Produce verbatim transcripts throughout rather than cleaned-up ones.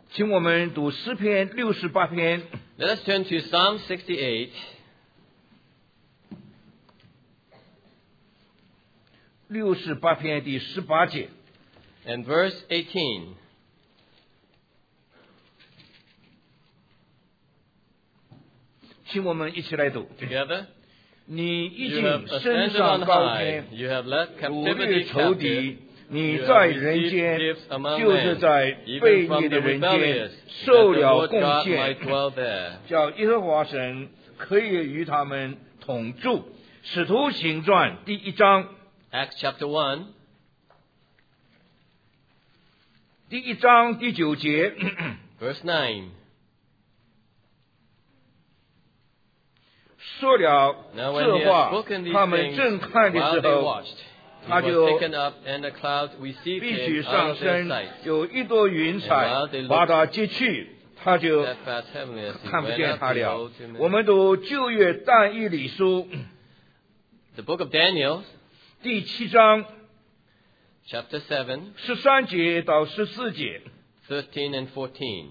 请我们读诗篇六十八篇。 Let us turn to Psalm sixty-eight. 六十八篇第十八节。 And verse eighteen. 请我们一起来读。 Together. 你已 You 经 have 升 ascended 上 on 高 high. 天， You have led 掳 captivity 掠仇敌 captive. 你 You 在 have 人 received 间 gifts among 就是 men, 在 even 悖 from 逆 the 的人间 rebellious, 受 that the 了 Lord 贡 God 献 might，dwell there. 叫耶和华神可以与他们同住。使徒行传第一章， Acts chapter one. 第一章第九节。 Verse nine. 说了 Now when 这 he had 话 spoken，these 他们 things 正看的 while 时 they 候， watched, he 他 was 就 taken up, and the clouds received 必须 him 上 out of their 升， sight. 有一朵云 And 彩 while they 把 looked 他接去，他就 steadfast heavenly as he 看不 went 见 up, 他了 behold him. 我们读旧约但以理书 The book of Daniel, 第七章 chapter seven, 十三节到十四节。 thirteen and fourteen.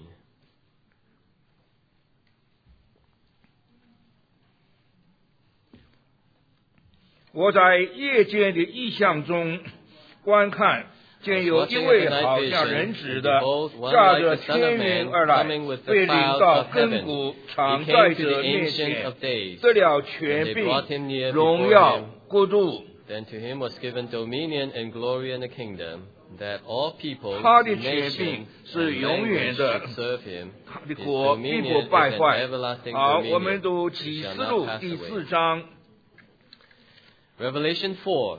我在夜间的异象中观看，见有一位好像人子的，驾着天云而来，被领到亘古常在者面前，得了权柄、荣耀、国度。 Then to him was given dominion and glory and a kingdom, that all people, 他的权柄 nations, 是 and 永远 languages 的 should serve him. 他的 His 国必 dominion 不 is 败 an 坏。 everlasting 好，我们 dominion 读 which 启 shall 示 not 录 pass 第四 away. 章 Revelation four.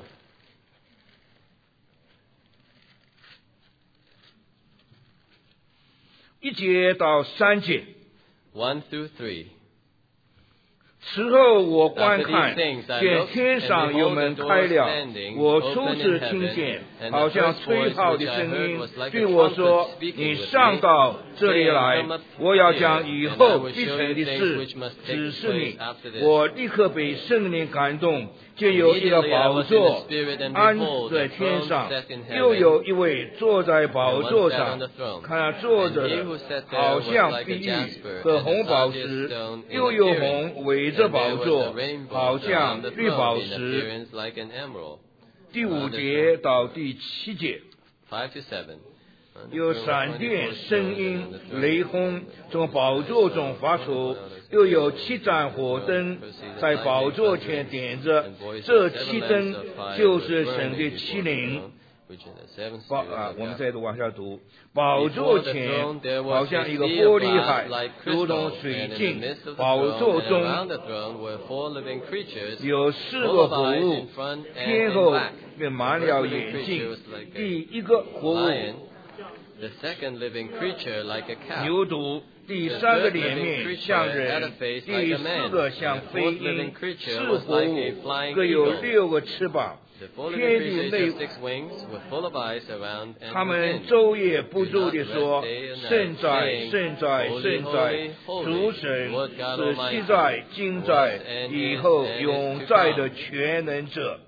一节到三节。 one through three. 此后我观 After 看， these things, I 见 looked, 天 and 上有 behold, 门 the 开 door 了， standing 我 open 初 in 次 heaven, 听见， and 好 the 像 first 吹 voice 号 which 的 I 声 heard 音 was like 对 a 我 trumpet 说：“ speaking 你 with 上 me, 到这里 saying, 来 Come up， 我要 here, 将以 and I 后 will 必 show 成 you 的 things 事 which must take 指示 place 你。 after this. 我立刻被圣灵感动，见有一个 Immediately I 宝 was in the 座 Spirit, and 安 behold, 在 a 天 throne 上 set in， 又 heaven, 有一位坐在 and 宝 one 座 sat 上 on the，throne. 看他坐 And 着 he 的 who sat there 好 was 像 like 碧 a 玉 jasper 和 and 红 a 宝 sardius 石， stone in 又有 appearance, 红围着 and 宝 there was 座 a，rainbow 好 around 像 the 绿宝 throne in 石。 appearance like an emerald. 第五节到第七节。 five to seven. On the 有 throne were 闪电、 twenty-four 声 thrones, 音 and on the throne 雷轰从宝座中发出，又有七盏火灯在宝座前点着，这七灯就是神的七灵。宝啊，我们再度往下读。宝座前好像一个玻璃海，如同水镜。宝座中有四个活物，天后便满了眼睛。第一个活物 The second living creature like a cow. 牛犊，第三个脸面像人，第四个像飞鹰，四活物各有六个翅膀， The four 天 living 地 creatures 内 have six wings with full of eyes around and 他们 within. 昼夜不住地说：圣在，圣在，圣在，主神是昔在，今在，以后永在的全能者。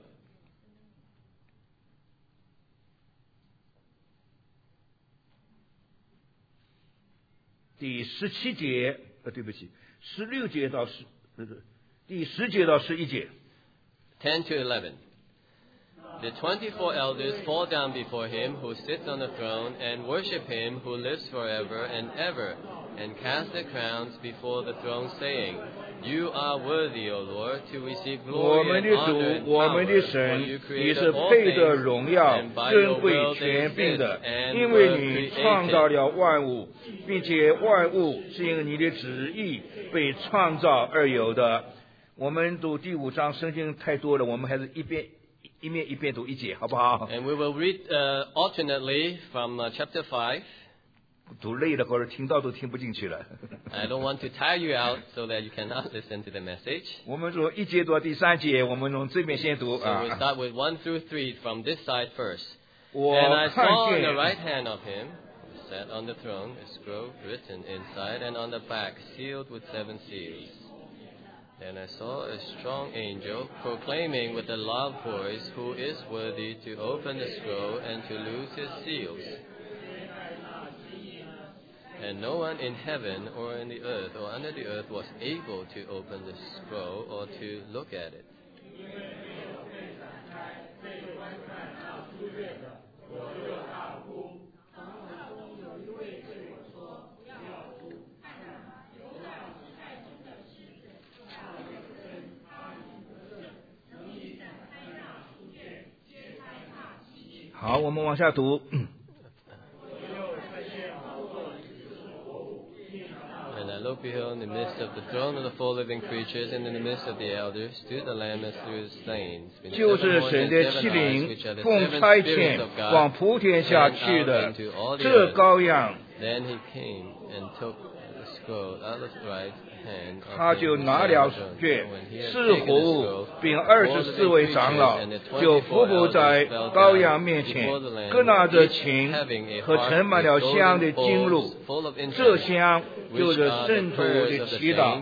第十七节，呃，对不起，十六节到十，呃，第十节到十一节。 ten to eleven. The twenty-four elders fall down before him who sits on the throne and worship him who lives forever and ever, and cast their crowns before the throne, saying, You are worthy, O Lord, to receive 我 glory 们 and 的 honor 主， and 我们的 power, for 神， you 你 created 是 all 配得 things, 荣耀、 and by 尊 your 贵、 will they 权柄 exist 的， and 因为 were 你创造 created. 了万物，并且万物是因你的旨意被创造而有的。我们读第五章圣经太多了，我们还是一遍一面一遍读一节，好不好？ And we will read uh, alternately from uh, chapter five. 读累了或者听到都听不进去了。 I don't want to tire you out so that you cannot listen to the message. 我们说一节读到第三节，我们从这边先读 So we'll 啊。 start with one through three from this side first. 我 And I 看 saw on the 见 right hand of him, who sat on the throne, a scroll written inside and on the back, sealed with seven seals. Then I saw a strong angel proclaiming with a loud voice, Who is worthy to open the scroll and to loose his seals? And no one in heaven or in the earth or under the earth was able to open the scroll or to look at it. "好，我们往下读。 And I looked, behold, in the midst of the throne of the four living creatures, and in the midst of the elders, stood the Lamb as through slain. 就是神的七灵奉差遣往普天下去的这羔羊。 Then he came and took the scroll out of the right hand. 他就拿了卷，四活物并二十四位长老，就伏伏在羔羊面前，各拿着琴和盛满了香的金炉，这香就是圣徒的祈祷。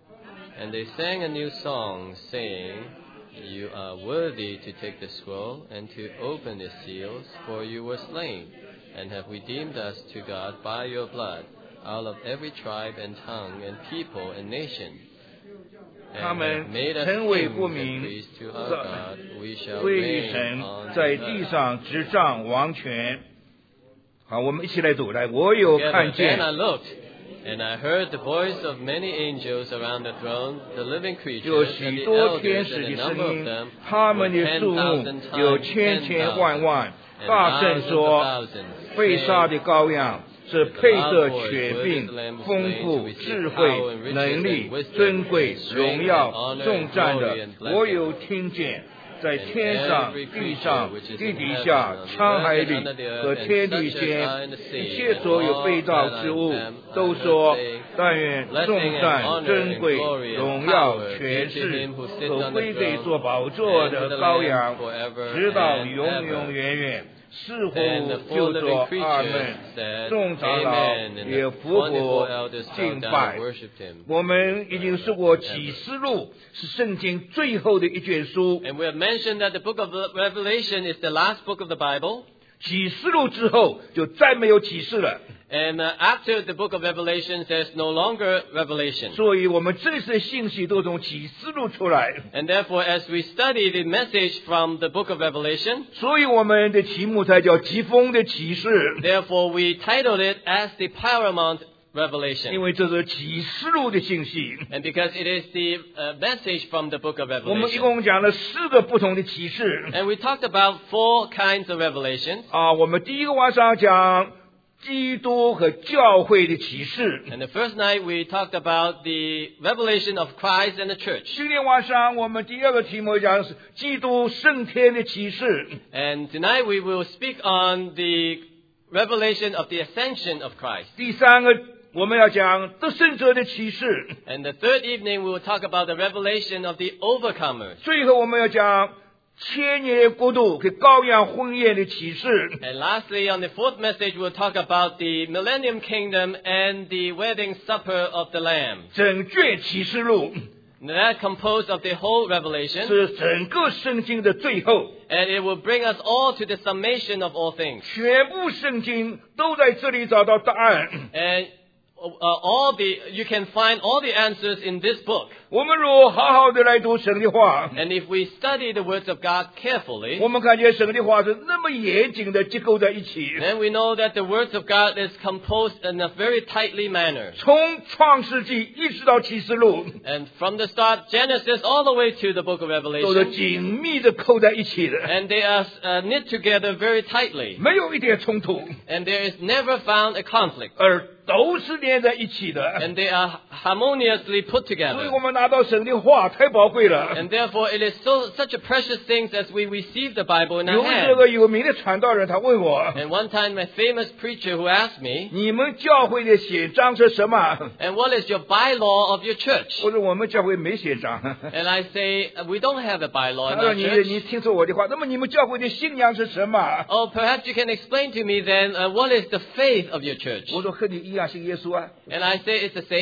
And they sang a new song, saying, You are worthy to take the scroll and to open the seals, for you were slain, and have redeemed us to God by your blood, out of every tribe and tongue and people and nation. 他 And 们 have made us 称谓 kings 不 and 明， priests to our God. We shall 归于 reign 神 on 在 the 地 earth. 上执掌王权。好，我们一起来读。来，我有 Together, 看 Then 见 I looked, and I heard the voice of many angels around the throne, the living 有 creatures, and 许 the 多天 elders, 使 and 的 the 声 number of 音， them 他 were 们的 ten 数目 thousand 有 times 千 ten 千万 thousand, 万。 and 大声 thousands 说 of thousands, 被杀 saying, 的羔羊是配得权柄、丰富、智慧、能力、尊贵、荣耀、重战的。我有听见，在天上、地上、地底下、沧海里和天地间，一切所有被造之物，都说：但愿重战、尊贵、荣耀、权势，都归给做宝座的羔羊，直到永永远远。 似乎就说阿门，众长老也伏伏敬拜。我们已经说过启示录是圣经最后的一卷书。 And we have mentioned that the book of Revelation is the last book of the Bible. 启示录之后就再没有启示了。 And uh, after the book of Revelation, there's no longer revelation. 所以我们这些信息都从启示录出来。 And therefore, as we study the message from the book of Revelation, 所以我们的题目才叫疾风的启示。 therefore we titled it as the paramount revelation. 因为这是启示录的信息。 And because it is the uh, message from the book of 我们一 Revelation. 共讲了四个不同的启示。 And we talked about four kinds of revelations. 啊，我们第一个晚上讲基督和教会的启示。 And the first night we talked about the revelation of Christ and the church. 今天晚上我们第二个题目讲的是基督升天的启示。 And tonight we will speak on the revelation of the ascension of Christ. 第三个我们要讲得胜者的启示。 And the third evening we will talk about the revelation of the overcomers. 最后我们要讲千年国度和羔羊婚宴的启示。 And lastly, on the fourth message, we'll talk about the millennium kingdom and the wedding supper of the Lamb. 整卷启示录 And that composed of the whole revelation. 是整个圣经的最后， And it will bring us all to the summation of all things. 全部圣经都在这里找到答案。 And uh, all the you can find all the answers in this book. 我们若好好的来读神的话， And if we study the words of God carefully, 我们看见神的话是那么严谨的结构在一起。 then we know that the words of God is composed in a very tightly manner. 从创世纪一直到启示录， And from the start, Genesis all the way to the book of 都是 Revelation, 紧密的扣在一起的， and they are uh, knit together very tightly. 没有一点冲突， And there is never found a conflict. 而都是连在一起的。 And they are harmoniously put 所以 together. 我们拿到神的话太宝贵了。 And therefore, it is so such a precious thing as we receive the Bible in 有 our 这 hands. 个有名的传道人，他问我 And one time, a famous preacher who asked：“ me, 你们教会的写章是什么？ And what is your bylaw of your church?” 我说我们教会没写章。 And I say, "We don't have a bylaw 他 in 说 our 你 church." 你听说我的话，那么你们教会的信仰是什么？ Oh, perhaps you can explain to me then uh, what is the faith of your church? 我说和你一样信耶稣啊。 And I say it's the same with you.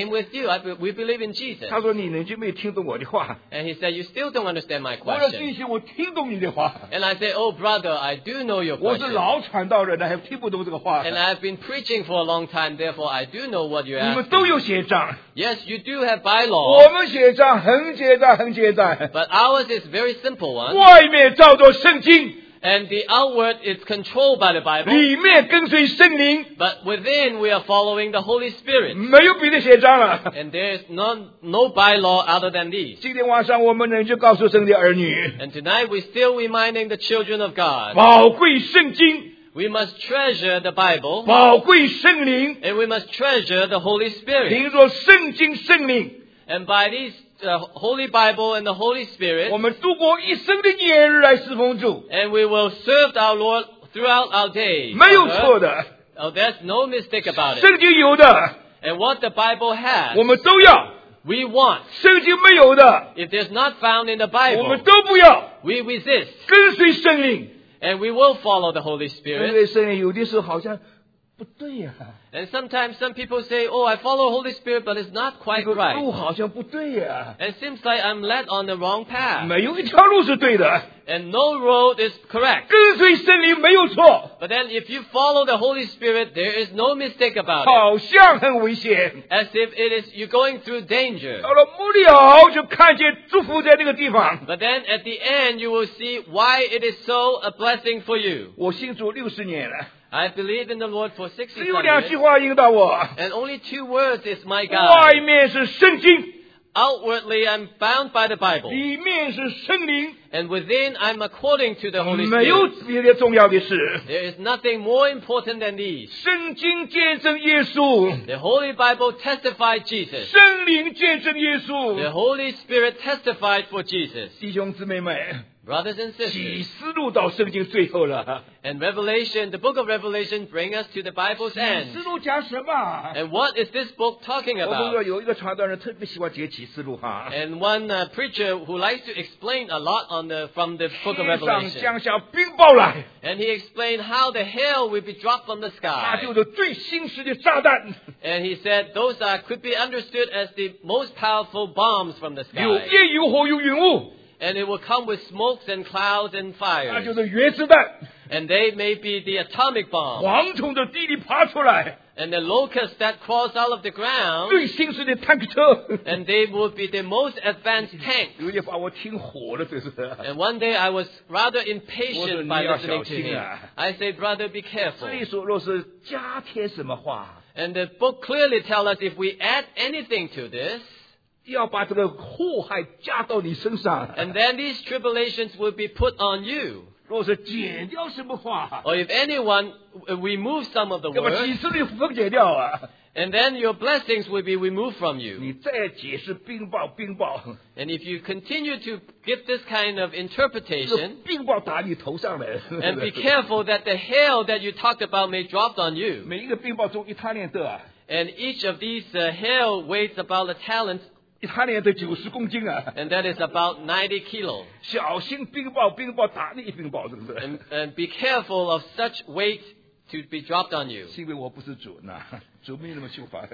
you, I be, we believe in Jesus. 他说你呢就没有听懂我的话。 And he said, you still don't understand my 我说弟 question. 兄，我听懂你的话。 And I said, oh brother, I do know your 我是 question. 老传道人了，还听不懂这个话。 And I've been preaching for a long time, therefore I do know what you're 你们 asking. 都有写章， Yes, you do have 我 bylaw, 们写章很简单，很简单。 but ours is very simple one. 外面照着圣经， And the outward is controlled by the Bible, 里面跟随圣灵， but within we are following the Holy Spirit. 没有别的写章了。 And there is none, no bylaw other than these. 今天晚上我们仍旧告诉神的儿女， And tonight we're still reminding the children of God, 宝贵圣经， we must treasure the Bible, 宝贵圣灵， and we must treasure the Holy Spirit. 凭着圣经圣灵， And by these uh, Holy Bible and the Holy Spirit, 我们度过一生的年日来侍奉主， and we will serve our Lord throughout our days. 没有错的。 Oh, there's no mistake about it. 圣经有的， And what the Bible has, 我们都要； we want. 圣经没有的， If there's not found in the 我们 Bible, 都不要。 we resist. 跟随圣灵， And we will follow the Holy 跟 Spirit. 随圣灵有的时候好像不对呀、 And sometimes some people say, oh, I follow Holy Spirit, but it's not 这 quite 个 right. 路好像不对呀、 And it seems like I'm led on the wrong path. 没有一条路是对的， And no road is correct. 跟随圣灵没有错， But then if you follow the Holy Spirit, there is no mistake about it. 好像很危险。 As if it is you're going through danger. 到了末了，就看见祝福在那个地方。 But then at the end, you will see why it is so a blessing for you. 我信主六十年了， I believe in the Lord for 只 sixty 有两句 years, 话引导我： and only two words is my 外 guide. 面是圣经， Outwardly, I'm bound by the Bible, 里面是圣灵， and within, I'm according to the Holy 没有 Spirit. 别的重要的事。 There is nothing more important than these. 圣经见证耶稣， The Holy Bible testified Jesus. 圣灵见证耶 The 稣。 Holy Spirit testified for Jesus. 弟兄姊妹们， Brothers and 启 sisters, 示录到圣经最后了。 and Revelation, the book of Revelation, bring us to the Bible's 启 end. 示录讲什么？ And what is this book talking 我们说 about? 有一个传道人特别喜欢解启示录哈。 And one uh, preacher who likes to explain a lot on the from the book of 天上 Revelation. 降下冰雹来， And he explained how the hail will be dropped from the 那 sky. 就是最新式的炸弹， And he said those are, could be understood as the most powerful bombs from the 有 sky. 烟有火有云雾， And it will come with smokes and clouds and 那就 fires. 是原子弹， And they may be the atomic bomb. 蝗虫的地里爬出来， And the locusts that crawls out of the ground. 最新式的坦克车。 And they will be the most advanced tank. 有点把我听火了，这是。 And one day I was rather impatient by 我说，你要 listening to 小心 him. 啊。 I say, brother, be 这 careful. 里说若是加添什么话， And the book clearly tells us if we add anything to this, 要把这个祸害加到你身上。 and then these tribulations will be put on you. 若是减掉什么话， Or if anyone uh, remove some of the 要把启 words, 示录分解掉啊！ and then your blessings will be removed from you. 你再解释冰雹，冰雹， And if you continue to give this kind of 这个 interpretation, 冰雹打你头上来。 and be careful that the hail that you talked about may drop on you. 每一个冰雹重一他连的啊， And each of these uh, hail weighs about a talent, 一他连的九十公斤啊！ and that is about ninety kilo. 小心冰雹，冰雹打你一冰雹，是不是？ And, and be careful of such weight to be dropped on you. 是因为我不是主呢，主没那么修法。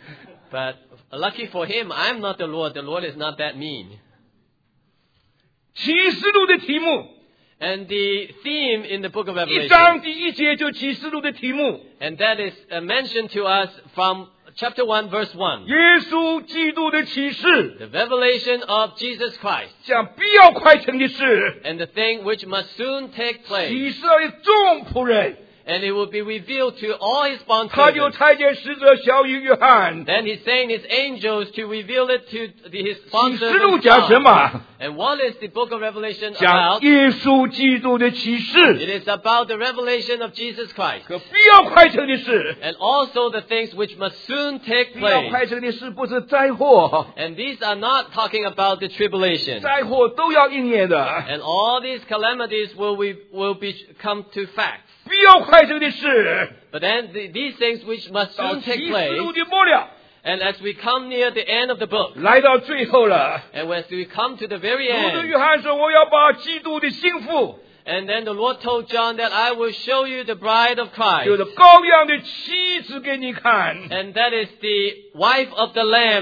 But lucky for him, I'm not the Lord. The Lord is not that mean. 启示录的题目， And the theme in the book of 一章 Revelation, 第一节就启示录的题目， and that is uh, mentioned to us from chapter one, verse one. 耶稣基督的启示， The revelation of Jesus Christ, 将必要快成的事， and the thing which must soon take place. 启示了众仆人。 And it will be revealed to all his 他就 bondservants. 差遣使者小于约翰。 Then he's saying his angels to reveal it to the, his 启示录 bondservants. 讲什 John. 么？ And what is the book of Revelation 讲 about? 耶稣基督的启 It 示 is about the revelation of Jesus Christ. 和必要快成的事。 And also the things which must soon take 必要 place. 快成的事不是灾祸， And these are not talking about the tribulation. 灾祸都要应验的。 And all these calamities will, be, will be, come to fact. 必要快成的事， But then the, these things which must 到 soon 启 take 示 place. 录的末了， And as we come near the end of the book, 来到最后了。 and as we come to the very 主的 end, 约翰说：“我要把基督的心腹， and then the Lord told John that I will show you the bride of 就 Christ. 是羔羊的妻子给你看。 And that is the wife of the Lamb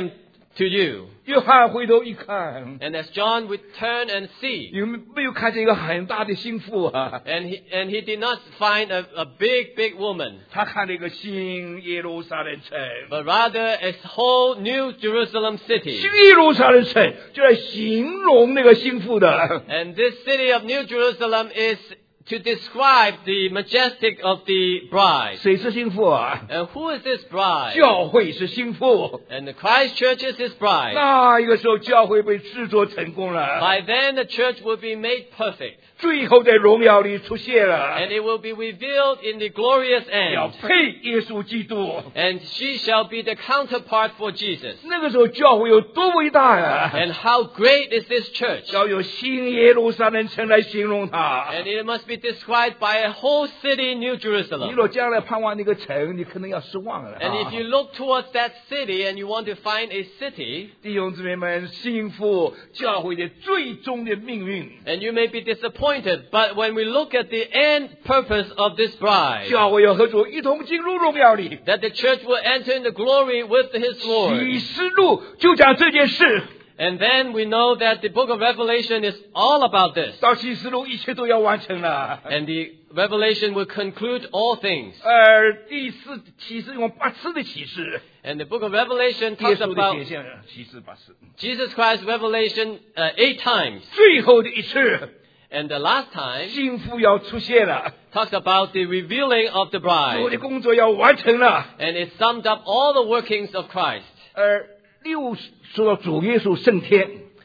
to you. 约翰回头一看， And as John would turn and see, 有没有看见一个很大的心腹啊？ and he, and he did not find a, a big, big woman, 他看了一个新耶路撒冷城。 but rather a whole new Jerusalem city. 新耶路撒冷城就来形容那个心腹的。 And this city of New Jerusalem is to describe the majestic of the bride. 谁是心腹啊？ And who is this bride? 教会是心腹。 And the Christ Church is his bride. 那一个时候，教会被制作成功了， By then the church will be made perfect, 最后在荣耀里出现了， and it will be revealed in the glorious 要 end. 配耶稣基督。 And she shall be the counterpart for Jesus. 那个时候，教会有多伟大呀！ And how great is this church? 要有新耶路撒冷城来形容它。 And it must be described by a whole city, New 你 Jerusalem. 若将来盼望那个城，你可能要失望了。 And if you look towards that city and you want to find a city, 弟兄姊妹们，幸福教会的最终的命运， and you may be disappointed, but when we look at the end purpose of this bride, 教会要和主一同进入荣耀里。 that the church will enter into glory with his 启 Lord. 示录就讲这件事， And then we know that the book of Revelation is all about this. 到启示录一切都要完成了。 And the Revelation will conclude all things. 而第四启示用八次的启示， And the book of Revelation 耶 talks 稣的 about 显现启示八次， Jesus Christ's revelation uh, eight times. 最后的一次， And the last time 幸福要出现了， talks about the revealing of the 主 bride. 的工作要完成了。 And it summed up all the workings of Christ. 而六说到主耶稣升天，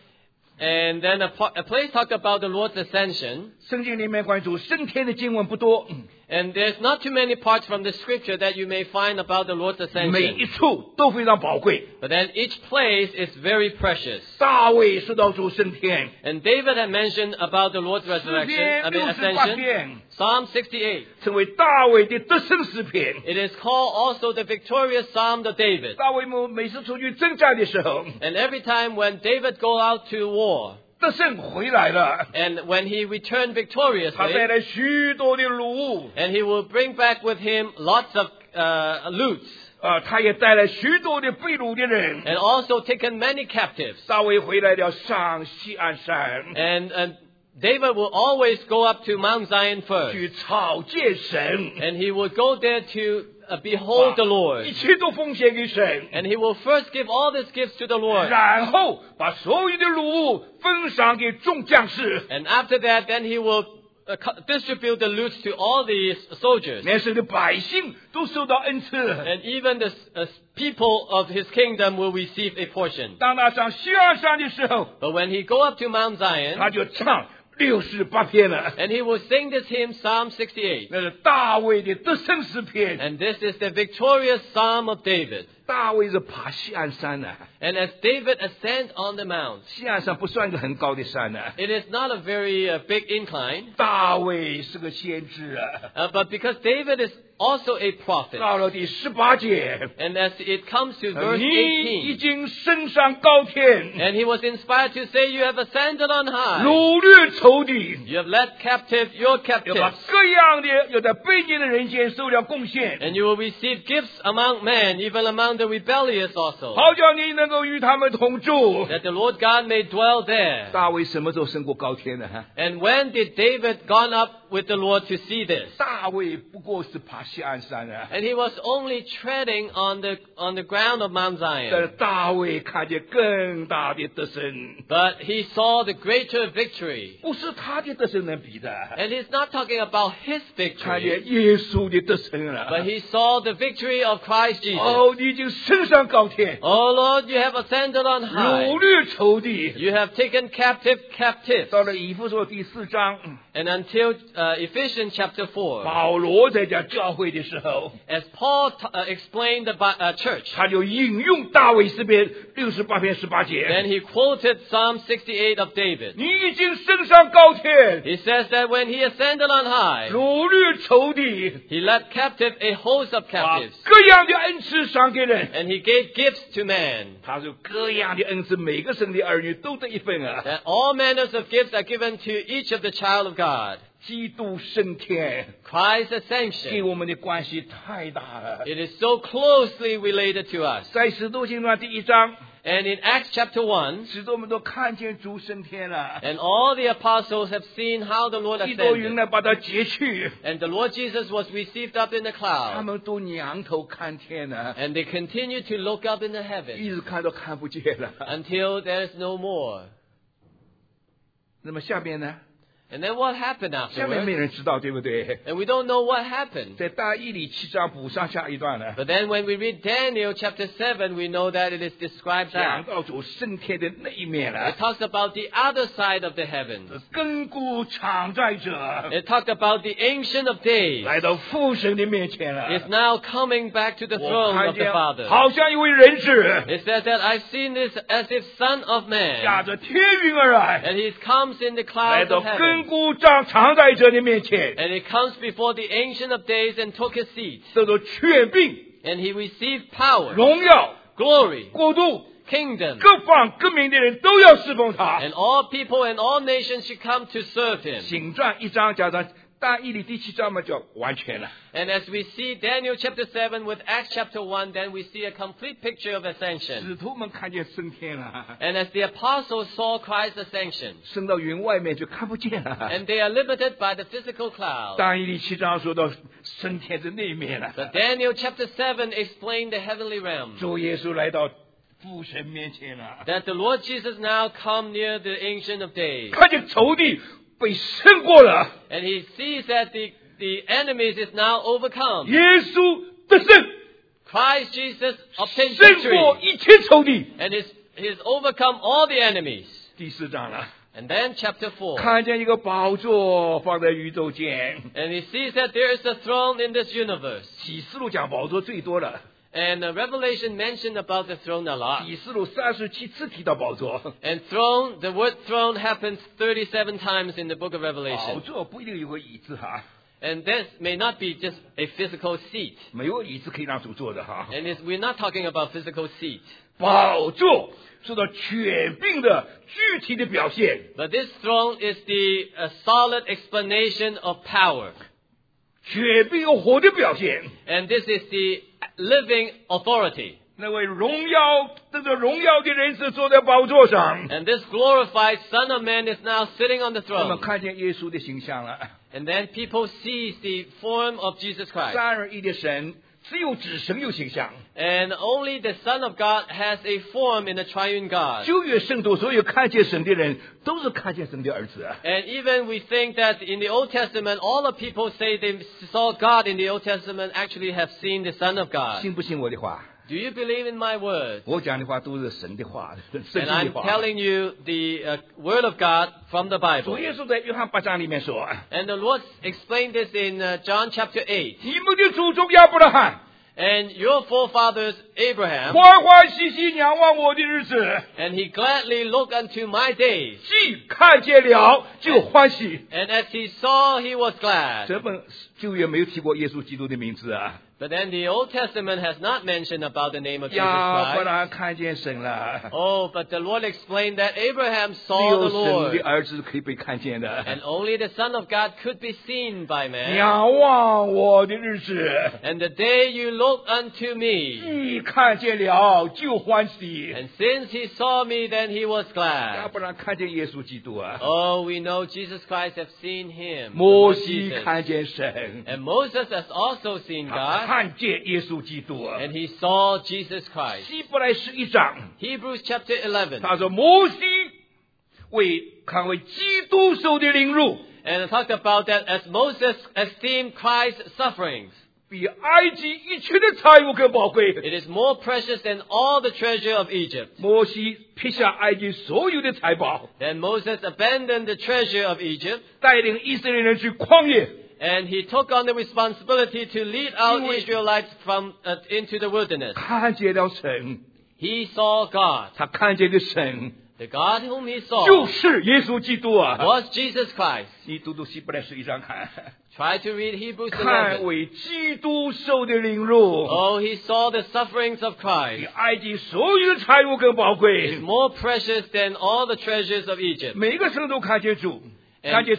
And then a, pa- a place talked about the Lord's ascension. 圣经里面关于主升天的经文不多， And there's not too many parts from the scripture that you may find about the Lord's 每一 ascension. 处都非常宝贵。 But then each place is very precious. 大卫说到主升天， And David had mentioned about the Lord's resurrection, I mean 诗篇 ascension. 篇 Psalm sixty-eight. 成为大卫的得胜诗篇。 It is called also the victorious Psalm of David. 大卫每每次出去征战的时候， And every time when David go out to war, 得胜回来了， and when he returned 他 victoriously, 带来许多的掳物， and he will bring back with him lots of uh, loots, 啊，他也带来许多的被掳的人。 and also taken many captives. 大卫回来了，上西安山 And, and David will always go up to Mount Zion first, 去朝见神， and he will go there to uh, behold the 一 Lord. 切都奉献给神， And he will first give all these gifts to the Lord. 然后把所有的掳物分享给众将士。 And after that, then he will uh, co- distribute the loot to all the soldiers. 连神的百姓都受到恩赐。 And even the uh, people of his kingdom will receive a portion. 当他上西安山的时候， But when he go up to Mount 他 Zion, 就唱六十八篇了。 and he will sing this hymn, Psalm sixty-eight. 那是大卫的得胜诗篇。 And this is the victorious Psalm of David. 大卫是爬西安山呢、啊， And as David ascends on the mount, 西安山不算一个很高的山呢、啊。 it is not a very uh, big incline, 大卫是个先知啊。 uh, but because David is also a prophet, 到了第十八节， and as it comes to verse 你已 eighteen, 经升上高天， and he was inspired to say, "You have ascended on high. 掳掠仇敌， You have led captive your 要把 captives, 各样的有在卑贱的人间受了贡献， and you will receive gifts among men, even among the rebellious also, 好叫你能够与他们同住。 that the Lord God may dwell there." 大卫什么时候升过高天呢？哈， And when did David gone up with the Lord to see this? 大卫不过是爬西安山啊。 And he was only treading on the on the ground of Mount 但 Zion. 是大卫看见更大的得胜， But he saw the greater victory. 不是他的得胜能比的。 And he's not talking about his 看 victory, 见耶稣的得胜了。 but he saw the victory of Christ Jesus. 哦，你已经升上高天， Oh Lord, you have ascended on 掳 high. 掠仇敌。 You have taken captive captives. 到了以弗所第四章， And until uh, Ephesians chapter four, 保罗在讲教会的时候， as Paul t- uh, explained the Bi- uh, church, 他就引用大卫诗篇六十八篇十八 then 节。 he quoted Psalm sixty-eight of David. 你已经升上高天， He says that when he ascended on high, 掳掠仇敌， he led captive a host of 把 captives, 各样的恩赐赏给人。 and he gave gifts to man. 他说各样的恩赐，每个神的儿女都得一份啊。 That all manners of gifts are given to each of the child of God. 基督升天 Christ's 给 ascension, 我们的关系太大了。 it is so closely related to us. 在使徒行传第一章， And in Acts chapter one, 使得我们都看见主升天了。 and all the apostles have seen how the Lord 一朵云 ascended. 呢把他接去， And the Lord Jesus was received up in the 他 cloud. 们都仰头看天了， And they continue to look up in the 一 heavens 直看都看不见了。 until there is no more. 那么下面呢？ And then what happened 下面没 afterwards? 人知道，对不对？ And we don't know what happened. 在大义里七章补上下一段了， But then when we read Daniel chapter seven, we know that it is described 讲 that. 到主升天的那一面了 It。talks about the other side of the heavens. 亘古常在者 It talked about the Ancient of Days 来到父神的面前了。 is now coming back to the 我 throne 看 of the 见 Father. 好像一位人子 It says that I've seen this as if Son of 驾 Man, 着天云而来， and he comes in the 来 clouds 到 of 亘 heaven. 古常常在者的面前， And he comes before the Ancient of Days and took his seat. 得到权柄、 And he received power, 荣耀、 glory, 国度， kingdom. 各方各民的人都要侍奉他。 And all people and all nations should come to serve him. 行传一章加上大义里第七章嘛，就完全了。 And as we see Daniel chapter seven with Acts chapter one, then we see a complete picture of ascension. 使徒们看见升天了， And as the apostles saw Christ's ascension, 升到云外面就看不见了。 and they are limited by the physical cloud. 大义里七章说到升天的那一面了， But Daniel chapter seven explained the heavenly realm. 主耶稣来到父神面前了， That the Lord Jesus now come near the Ancient of Days. 看见仇敌被胜过了， And he sees that the, the enemies is now overcome. 耶稣得胜， Christ Jesus obtained 胜过 victory. 一切仇敌。 And he's, he's overcome all the enemies. 第四章了， And then chapter four. 看见一个宝座放在宇宙间。 And he sees that there is a throne in this universe. 启示录讲宝座最多了， And uh, Revelation mentioned about the throne a lot. 启示录三十七次提到宝座。 And throne, the word throne happens thirty-seven times in the book of 宝 Revelation. 座不一定有个椅子哈， And this may not be just a physical seat. 没有椅子可以让主坐的哈。 And it's, we're not talking about physical seat. 宝座受到权柄的具体的表现， But this throne is the uh, solid explanation of power. 权柄有火的表现。 And this is the living authority. 那位荣耀得着荣耀的人是坐在宝座上。 And this glorified Son of Man is now sitting on the 我们 throne. 看见耶稣的形象了， And then people see the form of Jesus Christ. 三而一的神只有子神有形象。 And only the Son of God has a form in the triune God. 旧约圣徒所有看见神的人，都是看见神的儿子啊。 And even we think that in the Old Testament, all the people say they saw God in the Old Testament actually have seen the Son of God. 信不信我的话？ Do you believe in my word? 我讲的话都是神的话，圣 And 经 I'm 的话。 telling you the uh, word of God from the 主 Bible. 耶稣在约翰八章里面说 And the Lord explained this in uh, John chapter：“ eight. 你们的祖宗亚伯拉罕 And your forefathers Abraham, 欢欢喜喜仰望我的日子， and he gladly looked unto my days. 既看见了就欢喜。 And as he saw, he was glad. 这本旧约没有提过耶稣基督的名字啊。 But then the Old Testament has not mentioned about the name of Jesus 亚伯 Christ. 拉罕看见神了， Oh, but the Lord explained that Abraham 只 saw 有 the 神 Lord. 的儿子可以被看见的。 And only the Son of God could be seen by man. 仰望我的日子， And the day you look unto me, 既看见了就欢喜。 and since he saw me, then he was 亚 glad. 伯拉罕看见耶稣基督啊， Oh, we know Jesus Christ have seen him. the 摩 Lord 西 Jesus. 看见神， And Moses has also seen 他 God, 看见耶稣基督啊。 and he saw Jesus Christ. 希伯来十一章， Hebrews chapter eleven. 他说摩西为看为基督受的凌辱， And it talked about that as Moses esteemed Christ's sufferings, 比埃及一切的财物更宝贵。 it is more precious than all the treasure of Egypt. 摩西撇下埃及所有的财宝， Then Moses abandoned the treasure of Egypt, 带领以色列人去旷野， and he took on the responsibility to lead out Israelites from uh, into the wilderness. 看见了神， He saw God. 他看见的神 The God whom he 就 saw 是耶稣基督啊！ was Jesus Christ. 你读读希伯来十一章看， Try to read Hebrews 看 eleven. 为基督受的凌辱， Oh, he saw the sufferings of 比 Christ. 埃及所有的财物更宝 It's 贵。 more precious than all the treasures of Egypt. 每个圣徒看见主，看见神，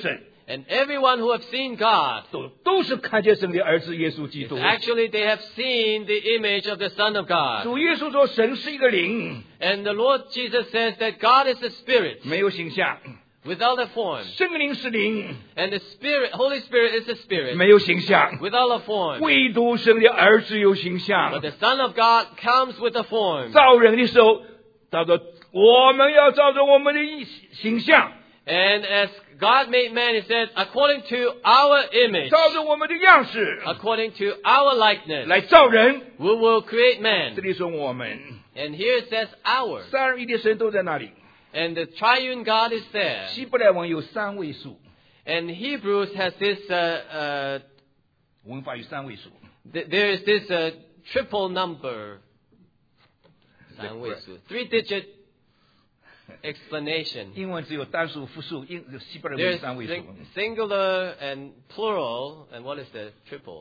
And everyone who have seen God, 都都是看见神的儿子耶稣基督。 actually they have seen the image of the Son of God. 主耶稣说，神是一个灵， And the Lord Jesus says that God is a spirit 没有形象； without a form. 圣灵是灵， And the Spirit, Holy Spirit is a spirit 没有形象； without a form. 唯独神的儿子有形 But 象。 the Son of God comes with a form. 造人的时候，他说我们要照着我们的形象， And as God made man, He said, according to our image, 照着我们的样式 according to our likeness, 来造人。 we will create 这 man. 里说我们 And here it says our. 三而一的神都在那里。 And the triune God is there. 希伯来文有三位数， And Hebrews has this, uh, uh, 文法有三位数。 th- there is this uh, triple number, 三位数, three-digit explanation. 英文只有单数、复数，英希伯来文有 There's 三位数。 sing- singular and plural, and what is the triple?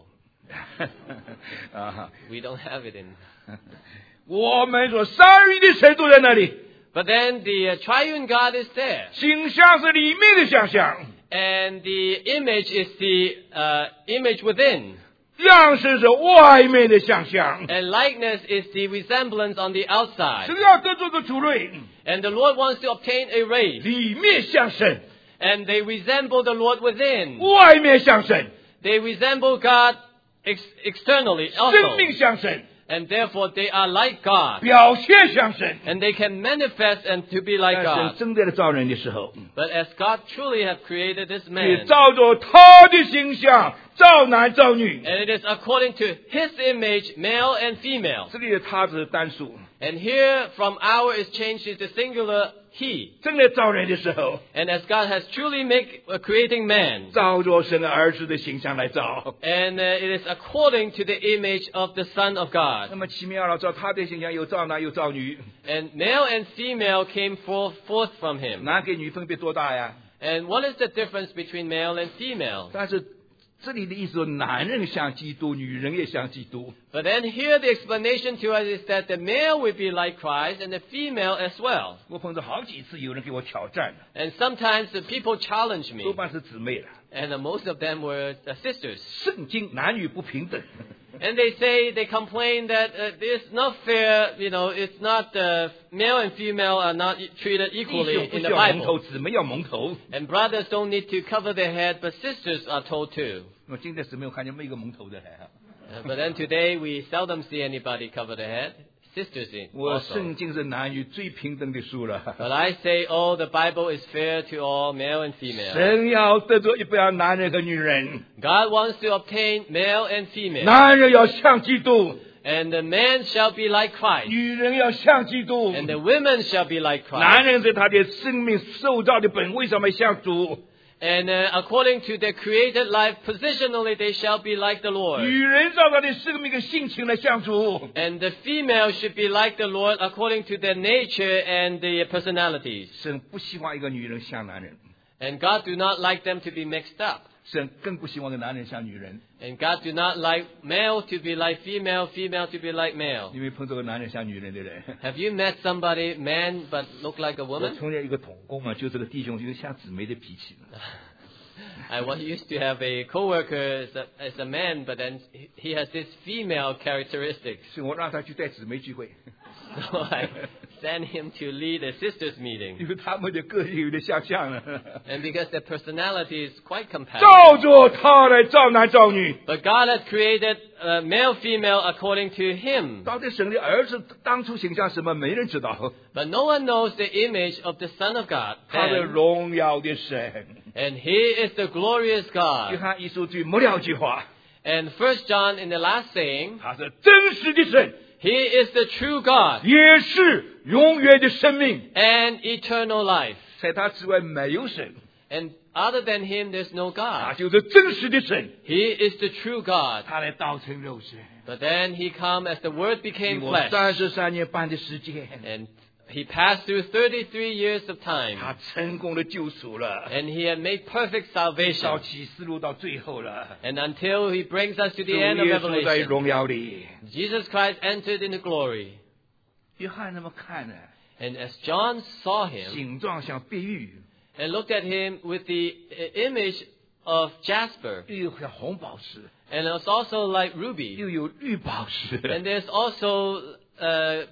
啊， We don't have it in. 我们说三而一的神都在那里， But then the uh, triune God is there. 形象是里面的想象， And the image is the uh, image within. 样式是外面的想象。 And likeness is the resemblance on the outside. 只要得这个主类， And the Lord wants to obtain a race. 里面像神， And they resemble the Lord within. 外面像神， They resemble God ex- externally 生 also. 命像神， And therefore they are like God. 表现像神。 And they can manifest and to be like 但神 God. 真正的造人的时候， But as God truly have created this 是 man, 照着他的形象造男造女。 and it is according to His image, male and female. 这里的他是单数， And here from our is changed to the singular he. 真的造人的时候， And as God has truly make uh, creating man, 照着神的儿子的形象来造。 and uh, it is according to the image of the Son of 那 God. 么奇妙了，照他的形象有造男有造女， And male and female came forth, forth from him. 男跟女分别多大呀？ And what is the difference between male and female? 但是这里的意思说，男人像基督，女人也像基督。 But then here the explanation to us is that the male will be like Christ and the female as well. 我碰到好几次有人给我挑战， And sometimes the people challenge 多 me, 半是姊妹了。 and uh, most of them were uh, sisters. 圣经男女不平等， And they say, they complain that uh, it's not fair, you know, it's not, uh, male and female are not e- treated 弟 equally 兄不 in 需 the 要蒙头， Bible. 姊妹要蒙头。 And brothers don't need to cover their head, but sisters are told to. 我今天姊妹我看见没有一个蒙头的还好。 Uh, but then today we seldom see anybody cover their head. Sisters in 我 also. 圣经是男女最平等的书了。 But I say, oh, the Bible is fair to all, male and female. 神要得着一般男人和女人， God wants to obtain male and female. 男人要像基督， And the man shall be like Christ. 女人要像基督。 And the women shall be like Christ. 男人在他的生命受造的本位上面像主， And uh, according to their created life, positionally they shall be like the Lord. 女人照他的生命的性情来像主。 And the female should be like the Lord according to their nature and their personalities. 神不希望一个女人像男人， And God do not like them to be mixed up. 神更不希望一个男人像女人。 And God do not like male to be like female, female to be like male. 因为碰到个男人像女人的人， Have you met somebody, man, but look like a 我 woman? 从前一个同工啊，就这个弟兄就是像姊妹的脾气。 I wa- used to have a coworker as a, as a man, but then he has this female characteristics. 所以我让他去带姊妹聚会， So I sent him to lead a sisters meeting. 因为他们的个性有点相像了。 And because their personality is quite 照 compatible. 着他来造男造女。 But God has created uh, male, female according to Him. 到底神的儿子当初形象什么，没人知道。 But no one knows the image of the Son of God. 他的 And, 荣耀的神。 and He is the glorious 约 God. 翰一书最末了一句话， And First John in the last saying, 他是真实的神， He is the true God 也是永远的生命， and eternal life. 在他之外没有神， And other than Him, there's no 他 God. 就是真实的神。 He is the true God. 他来道成肉身， But then He come as the Word 给 became 我 flesh. 三十三年半的时间， And He passed through thirty-three years of 他 time. 成功的救赎了， And He had made perfect 到 salvation. 启示录到最后了。 And until He brings us to 主 the end of 耶稣在 Revelation, 荣耀里， Jesus Christ entered into glory. 约翰那么看呢， And as John saw Him 形状像碧玉， and looked at Him with the uh, image of jasper, 又有像红宝石， and it's also like ruby. 又有绿宝石， And there's also uh,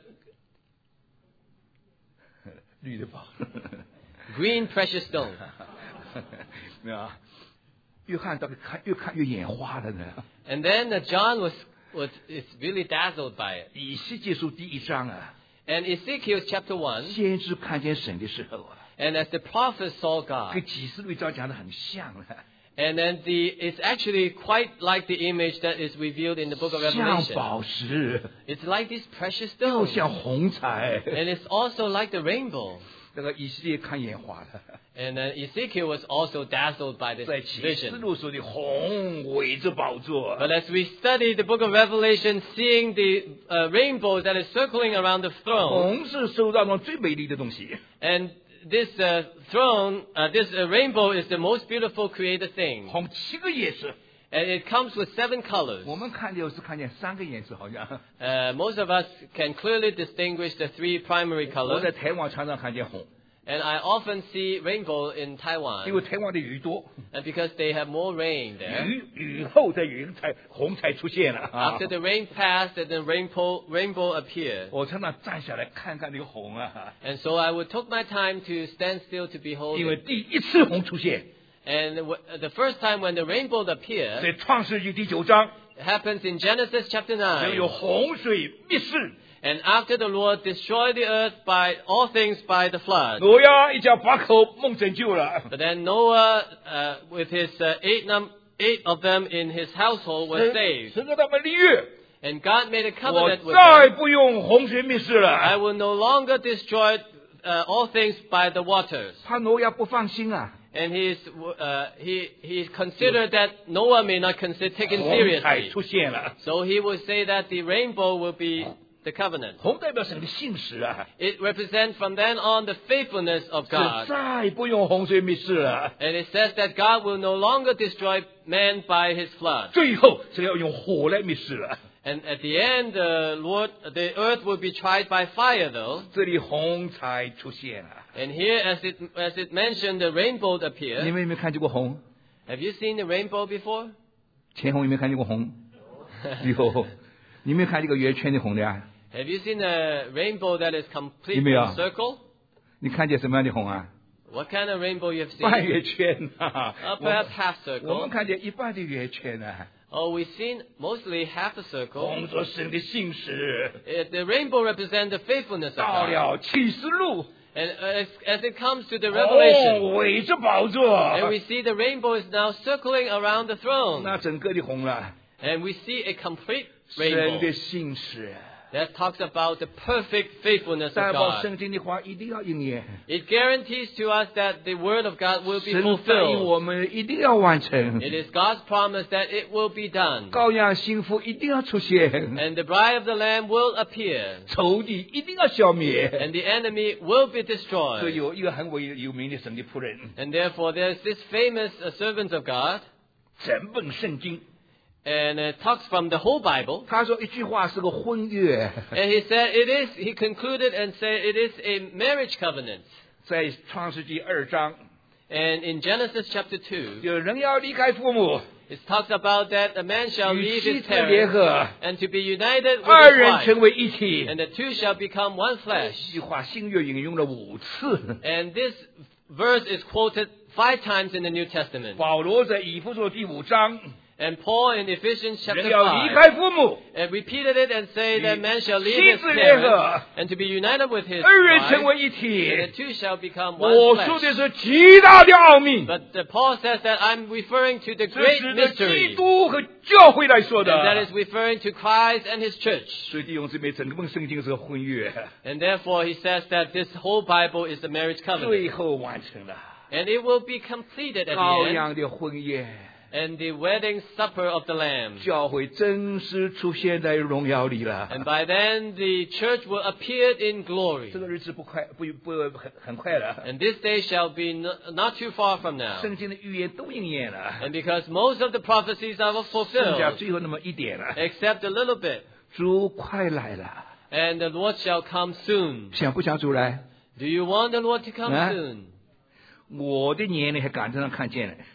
绿的宝石。 green precious stone. 没有啊，越看到看越看越眼花了呢。 And then uh, John was was is really dazzled by it. 以西结书第一章啊， And Ezekiel chapter one, 先知看见神的时候啊， and as the prophet saw 跟 God, 启示录一章讲的很像啊， and then the it's actually quite like the image that is revealed in the book of 像 Revelation. 宝石， It's like these precious 又 stones, 像红彩。 and it's also like the rainbow. 那个以西结看眼花了， And then Ezekiel was also dazzled by this 在启示 vision. 录说的红围着宝座， But as we study the book of Revelation, seeing the uh, rainbow that is circling around the throne, 红是受到中最美丽的东西。 and this uh, throne, uh, this uh, rainbow is the most beautiful created thing. 红七个颜色， And it comes with seven colors. 我们看见是看见三个颜色，好像。 Uh, most of us can clearly distinguish the three primary 我 colors. 在台湾常常看见红， And I often see rainbow in 因 Taiwan. 为台湾的雨多， And because they have more rain there. 雨雨后在云彩红才出现了啊 After！the rain passed, and the rainbow, rainbow appeared. 我常常站下来看看那个红啊， And so I would took my time to stand still to behold 因为 it. 第一次红出现， And w- the first time when the rainbow 在 appeared 创世纪第九章， happens in Genesis chapter 就有 nine. 洪水灭世， And after the Lord destroyed the earth by all things by the flood. 挪亚一家八口蒙拯救了， But then Noah, uh, with his uh, eight, num- eight of them in his household, was 神 saved. 神跟他们立约， And God made a 我 covenant with 再 them. 不用洪水灭世 I 了。 will no longer destroy uh, all things by the waters. 怕挪亚不放心啊， And he's, uh, he, he considered that Noah may not consider taken 红彩 seriously. 出现了， So he would say that the rainbow will be the covenant. 红代表神的信实啊， It represents from then on the faithfulness of 是 God. 再不用洪水灭世了， And it says that God will no longer destroy man by his flood. 最后是要用火来灭世了。 And at the end, the Lord, the earth will be tried by fire, though. 这里红彩出现了， And here, as it as it mentioned, the rainbow 你 appeared. 们有没有看见过红？ Have you seen the rainbow before? 前红有没有看见过红？有，你有没有看这个圆圈的红的呀？ Have you seen a rainbow that is complete 有没有？ in circle? 你看见什么样的红啊？ What kind of rainbow you have 半 seen? 圆圈啊 Uh, 我们 perhaps half 我们 circle. 看见一半的圆圈啊， Oh, we've seen mostly half a circle. 红着神的信实。 Uh, The rainbow represents the faithfulness of 到 God. 了启示录， And as, as it comes to the revelation, 红围着宝座， and we see the rainbow is now circling around the throne. 那整个的红了， And we see a complete 神 rainbow 的信实。 that talks about the perfect faithfulness 担 of 保 God. 圣经的话一定要应验， It guarantees to us that the word of God will be 神答应 fulfilled. 我们一定要完成， It is God's promise that it will be done. 羔羊幸福一定要出现， And the bride of the Lamb will appear. 仇敌一定要消灭。 And the enemy will be 所以 destroyed. 有一个很伟有名的神的仆人， And therefore there's this famous uh, servant of God. 整本圣经， And it talks from the whole Bible. 他说一句话是个婚约， And he said it is, he concluded and said it is a marriage covenant. 在创世纪二章， And in Genesis chapter two, 有人要离开父母， it talks about that a man shall 与 leave 妻 his 子联 parents 合， and to be united with 二 his 人 wife. 成为一体。 And the two shall become one 这 flesh. 句话新约引用了五次。 And this verse is quoted five times in the New Testament. 保罗在以弗所第五章， And Paul in Ephesians chapter 人要离 five 开父母， and repeated it and say that man shall leave 妻 his 子联 parents 合， and to be united with his 二人成 wife. 为一 And the 体。 two shall become 我 one 说 flesh. 的是极大的奥秘， But uh, Paul says that I'm referring to the 是 great 指着基 mystery. 督和教会来说 And that 的 is。referring to Christ and his church. 所以弟兄姊妹，整本圣经是个婚约， And therefore he says that this whole Bible is the marriage covenant. 最后完成了 And it will be completed at 羔 the end. 羊的婚约， And the wedding supper of the Lamb. 教会真实出现在荣耀里了。 And by then the church will appear in glory. 这个日子不快，不不很很快了。 And this day shall be n- not too far from now. 圣经的预言都应验了， And because most of the prophecies are 剩下 fulfilled, 最后那么一点了。 except a little bit. 主快来了， And the Lord shall come soon. 想不想主来？ Do you want the Lord to come Huh? soon? 我的年龄还赶得上看见了，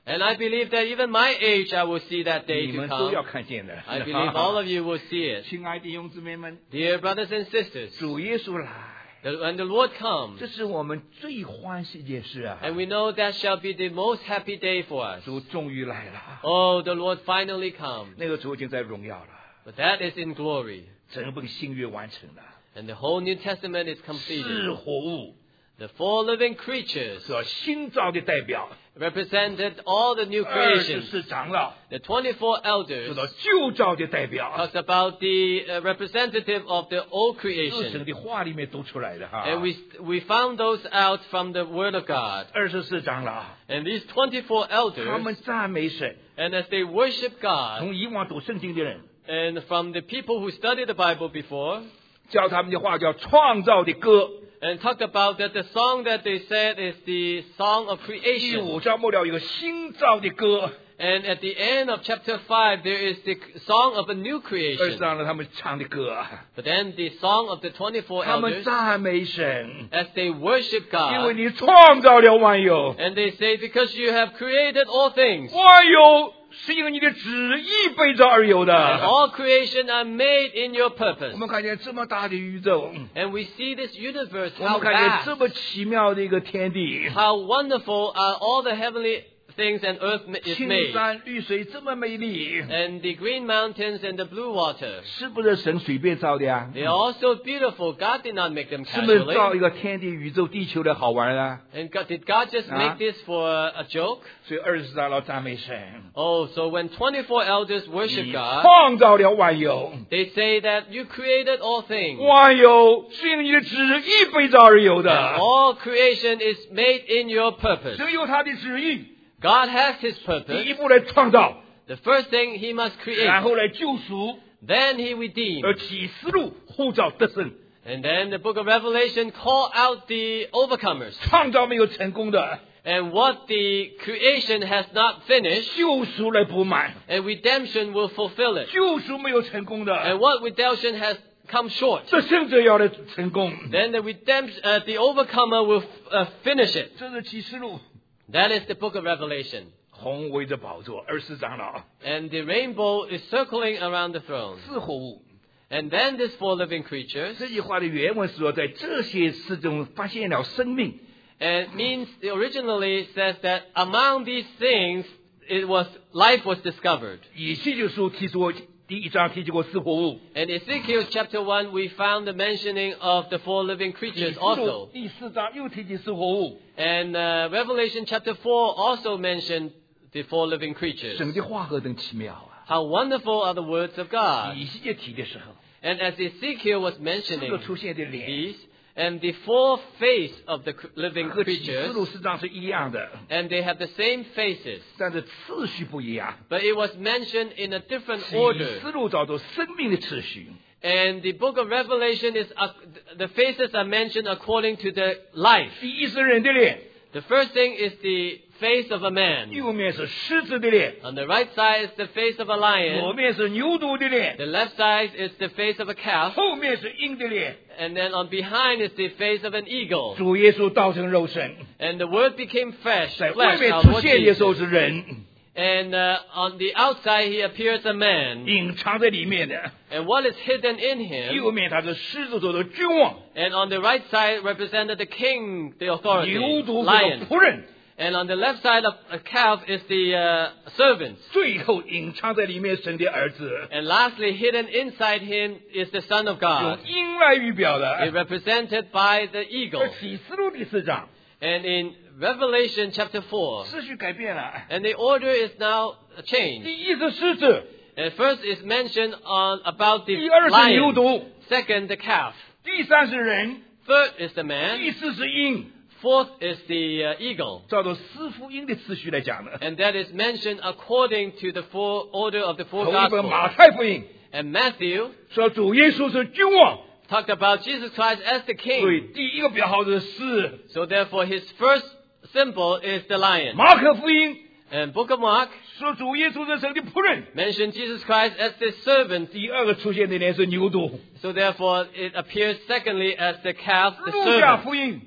And I believe that even my age, I will see that day 你 to 们都要 come. 看见的。 I believe all of you will see it. 亲爱的弟兄姊妹们， Dear brothers and sisters, 主耶稣来， that when the Lord comes, 这是我们最欢喜一件事啊！ and we know that shall be the most happy day for us. 主终于来了， Oh, the Lord finally comes. 那个主已经在荣耀了， But that is in glory. 整本新约完成了， And the whole New Testament is 是 completed. 活物， The four living creatures 是新造的代表， represented all the new 二十 creation. 四长老 The twenty-four 是 elders 到旧造的代表， talks about the uh, representative of the old 是神 creation. 的话里面读出来的哈。 And we, we found those out from the Word of God. 二十四长老， And these twenty-four 他 elders, 们赞美神， and as they worship God, 从以往读圣经的人， and from the people who studied the Bible before, 叫他们的话叫创造的歌。 and talked about that the song that they said is the song of 第 creation. 五章末了有个新造的歌， And at the end of chapter five, there is the song of a new 二十 creation. 章了他们唱的歌， But then the song of the twenty-four 他们 elders, 赞美神， as they worship 因为 God, 你创造了万有， and they say, because you have created all things, 万有是因为你的旨意被造而有 and 的。 all creation are made in your purpose. 我们看见这么大的宇宙， And we see this universe, 我 how 们看见 vast, 这么奇妙的一个天地， how wonderful are all the heavenly things and earth ma- is 青 made. 山绿水这么美丽， And the green mountains and the blue water, 是不是神随便造的呀？ they are also beautiful. God did not make them 是不是造 casually. 一个天地宇宙地球的好玩啊？ And God, did God just Ah. make this for a joke? 所以二十长老赞美神， Oh, so when twenty-four elders worship 你 God, 创造了万有， they say that you created all things. 万有是因为你的旨意被造而有 And 的， all creation is made in your purpose. 只有他的旨意， God has His 第 purpose. 一步来创造， The first thing He must 然 create. 后来救赎， Then He 而 redeems. 启示录呼召得胜， And then the book of Revelation call out the overcomers. 创造没有成功的， And what the creation has not finished, 救赎来补满； and redemption will fulfill it. 救赎没有成功的， And what redemption has come short, 得胜者要来成功。 then the redemption, uh, the overcomer will uh, finish it. 这是启示录， That is the book of Revelation. 红围着宝座，二十长老， And the rainbow is circling around the throne. 四活物。 And then these four living creatures, 这句话的原文是说，在这些事中发现了生命。 and it means originally says that among these things, it was life was discovered. 以西结书提出过第一章提及过四活物， And Ezekiel chapter one, we found the mentioning of the four living 启 creatures 示 also. 录第四章又提及四活物。 And uh, Revelation chapter four also mentioned the four living creatures. 神的话何等奇妙啊！ How wonderful are the words of God. 以西结提的时候， And as Ezekiel was 四 mentioning 个出现的脸 these, and the four face of the cr- living 和启示 creatures, 录四章是一样的， and they have the same faces, 但是次序不一样。 but it was mentioned in a different 启 order. 示录叫做生命的次序， And the book of Revelation is, uh, the faces are mentioned according to the life. 第一是人的脸， The first thing is the face of a man. 右面是狮子的脸， On the right side is the face of a 左 lion. 面是牛犊的脸， The left side is the face of a calf. 后面是鹰的脸。 And then on behind is the face of an eagle. 主耶稣道成肉身， And the word became flesh, 在外 flesh, 面 our 出 Lord 现的时候 Jesus. 是人， And uh, on the outside he appears a man. 隐藏在里面的。 And what is hidden in 右 him? 面他是狮子座的君王， And on the right side represented the king, the 牛 authority, 犊座的 lion. 仆人， And on the left side of a calf is the uh, servants. 最后隐藏在里面神的儿子， And lastly, hidden inside him is the Son of 用 God. 鹰来预表 It 的。 represented by the 而 eagle. 启示录第四章， And in Revelation chapter four, 秩序改变了。 and the order is now changed. 第一是狮子， And first is mentioned on about the 第二是牛 lion. 犊， Second, the calf. 第三是人， Third is the 第 man. 四是鹰。 Fourth is the uh, eagle. 照着四福音的次序来讲的， And that is mentioned according to the four order of the four 头一本马 gospels. 太福音 And Matthew 说主耶稣是君王， talked about Jesus Christ as the 所以 king. 第一个标号是狮。 So therefore his first symbol is the lion. 马可福音 And Book of Mark 说主耶稣是神的仆人， mentioned Jesus Christ as the servant. 第二个出现的脸是牛犊。 So therefore it appears secondly as the calf, the 路加 servant. 福音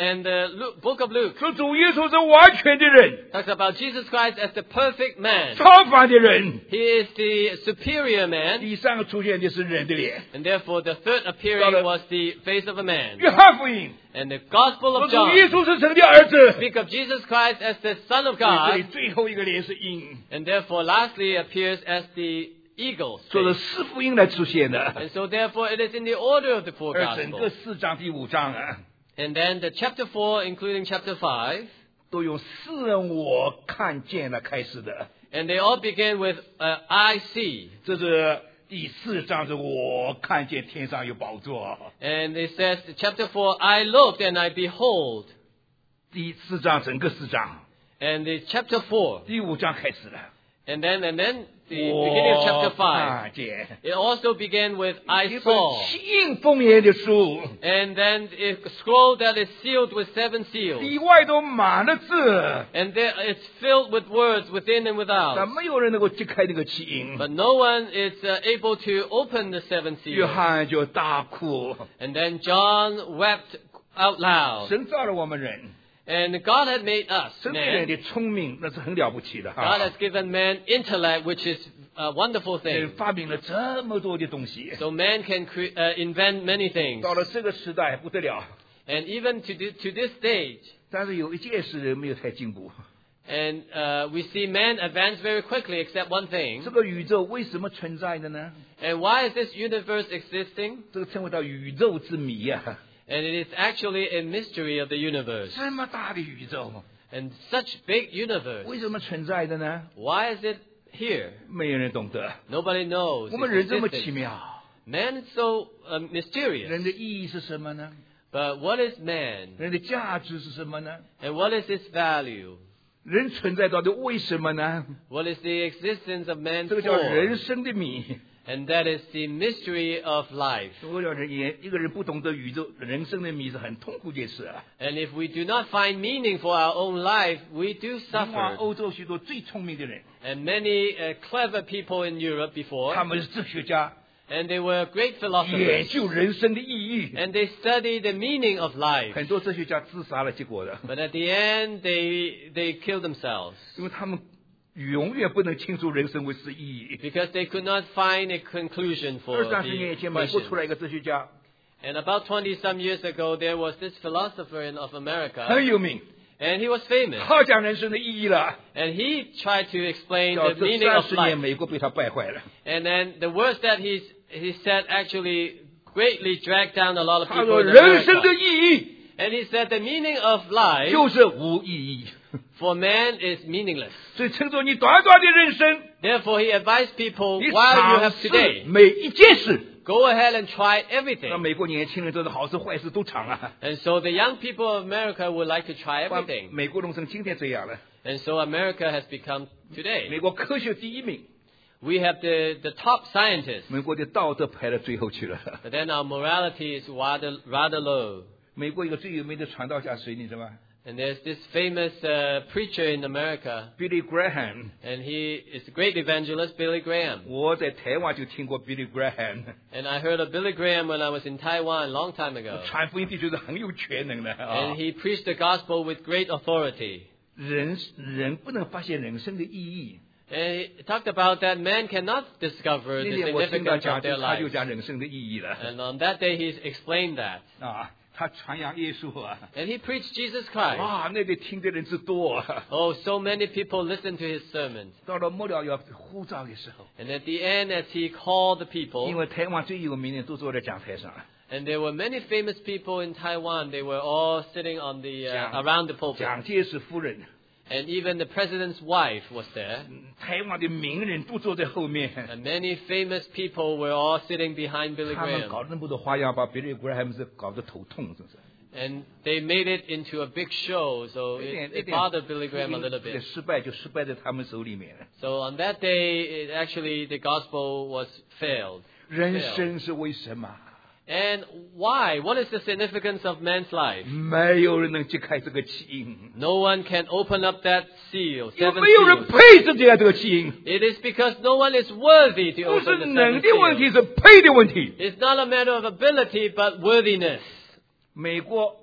And the Luke, book of Luke 说主耶稣是完全的人， talks about Jesus Christ as the perfect man. 超凡的人。 He is the superior man, 第三个出现的是人的脸。 and therefore the third appearing was the face of a man. 约翰福音 And the Gospel 说 of 主耶 John 稣是神的儿子， speak of Jesus Christ as the Son of 所以 God, 最后一个脸是鹰， and therefore lastly appears as the eagle's 说是 face. 四福音来出现的， And so therefore it is in the order of the four 而整个 Gospels. 四章第五章啊， And then the chapter four, including chapter five, 都用世人我看见了开始的。 and they all begin with uh, I see. 这是第四章，是我看见天上有宝座。 And it says, chapter four, I looked and I behold. 第四章整个四章， And the chapter four, 第五章开始了。 and then and then the beginning of 我 chapter five, 看见 it also began with 一 I 本 saw. 七印封严的书， And then a scroll that is sealed with seven seals. 里外都满了字， And there, it's filled with words within and 但 without. 没有人能够揭开那个七印。 But no one is uh, able to open the seven 约 seals. 翰就大哭， And then John wept out loud. 神造了我们人， And God had made us 神对人 man. 的聪明那是很了不起的 God 哈 has。given man intellect, which is a wonderful 人 thing. 发明了这么多的东西， So man can cre- uh, invent many things. 到了这个时代不得了。 And even to, th- to this stage, 但是有一件事人没有太进步， and uh, we see man advance very quickly, except one thing. 这个宇宙为什么存在的呢？ And why is this universe existing? 这个称为到宇宙之谜呀、 And it is actually a mystery of the universe. 这么大的宇宙， And such big universe, 为什么存在的呢？ why is it here? 没有人懂得。 Nobody knows. 我们 its 人这么奇 existence. 妙， Man is so uh, mysterious. 人的意义是什么呢？ But what is man? 人的价值是什么呢？ And what is his value? 人存在到底为什么呢？ What is the existence of man 这个叫 for? 人生的谜。 And that is the mystery of life. 如果要人也一个人不懂得宇宙人生的谜，是很痛苦的事啊。 And if we do not find meaning for our own life, we do 往往 suffer. 欧洲许多最聪明的人， And many uh, clever people in Europe 他 before, 们是哲学家， and they were great 研 philosophers. 究人生的意义。 And they study the meaning of life. 很多哲学家自杀了，结果的， But at the end, they, they killed themselves 因为他们永远不能清楚人生为是意义。 because they could not find a conclusion for 二三十年 the 前，美国 question. 出来一个哲学家， And about twenty some years ago, there was this philosopher in, of 很 America, 有名， and he was famous. 他讲人生的意义了。 And he tried to explain 叫 the 这 meaning 三 of 十年， life. 美国被他败坏了。 And then the words that he's, he said actually greatly dragged down a lot of 他 people 说， in 人生的 America. 意义 And he said the meaning of life 就是无意义， for man is meaningless. 所以趁着你短短的人生， Therefore, he advised people, 你 while you 尝 have 试 today, 每一件事。 go ahead and try 那 everything. 美国年轻人真的好事坏事都尝啊。 And so the young people of America would like to try everything. 美国农村今天这样了， And so America has become 美 today. 国科学第一名， We have the, the top scientists, 美国的道德排到最后去了。 but then our morality is rather, rather low. 美国一个最有名的传道家谁，你知道吗 And there's this famous uh, preacher in America, ？Billy Graham。 and he is a great evangelist, Billy Graham. 我在台湾就听过 Billy Graham， And I heard of Billy Graham when I was in Taiwan a long time ago. 传福音的确是很有权能的啊 And。he preached the gospel with great authority. 人人不能发现人生的意义。 And he talked about that man cannot discover 那 the 天我听到 significance 讲 of 就 their 他就 life. 讲人生的意义了 And on that day, he's explained that. 啊。他传扬耶稣啊， And he preached Jesus Christ. 哇，那个听的人之多啊。 Oh, so many people listened to his sermons. 到了末了要呼召的时候， And at the end, as he called the 因 people, 为台湾最有名的都坐在讲台上， and there were many famous people in Taiwan, they were all sitting on the uh, 讲 around the pulpit. 蒋介石夫人， And even the president's wife was there. 台湾的名人都坐在后面。 And many famous people were all sitting behind Billy 他们搞 Graham. 那么多花样，把 Billy Graham 是搞得头痛，真是。 And they made it into a big show, so 一点 it, 一 it 点 bothered Billy Graham a little 这个 bit. 失败就失败在他们手里面了。 So on that day, it actually the gospel was failed. 人生是为什么？ And why? What is the significance of man's life? 没有人能揭开这个起因， No one can open up that seal, 因为 seven 没有人 seals. 配是这样这个起因， It is because no one is worthy to 不是 open the 能 seven 的问题， seals. 是配的问题。 It's not a matter of ability, but worthiness. 美国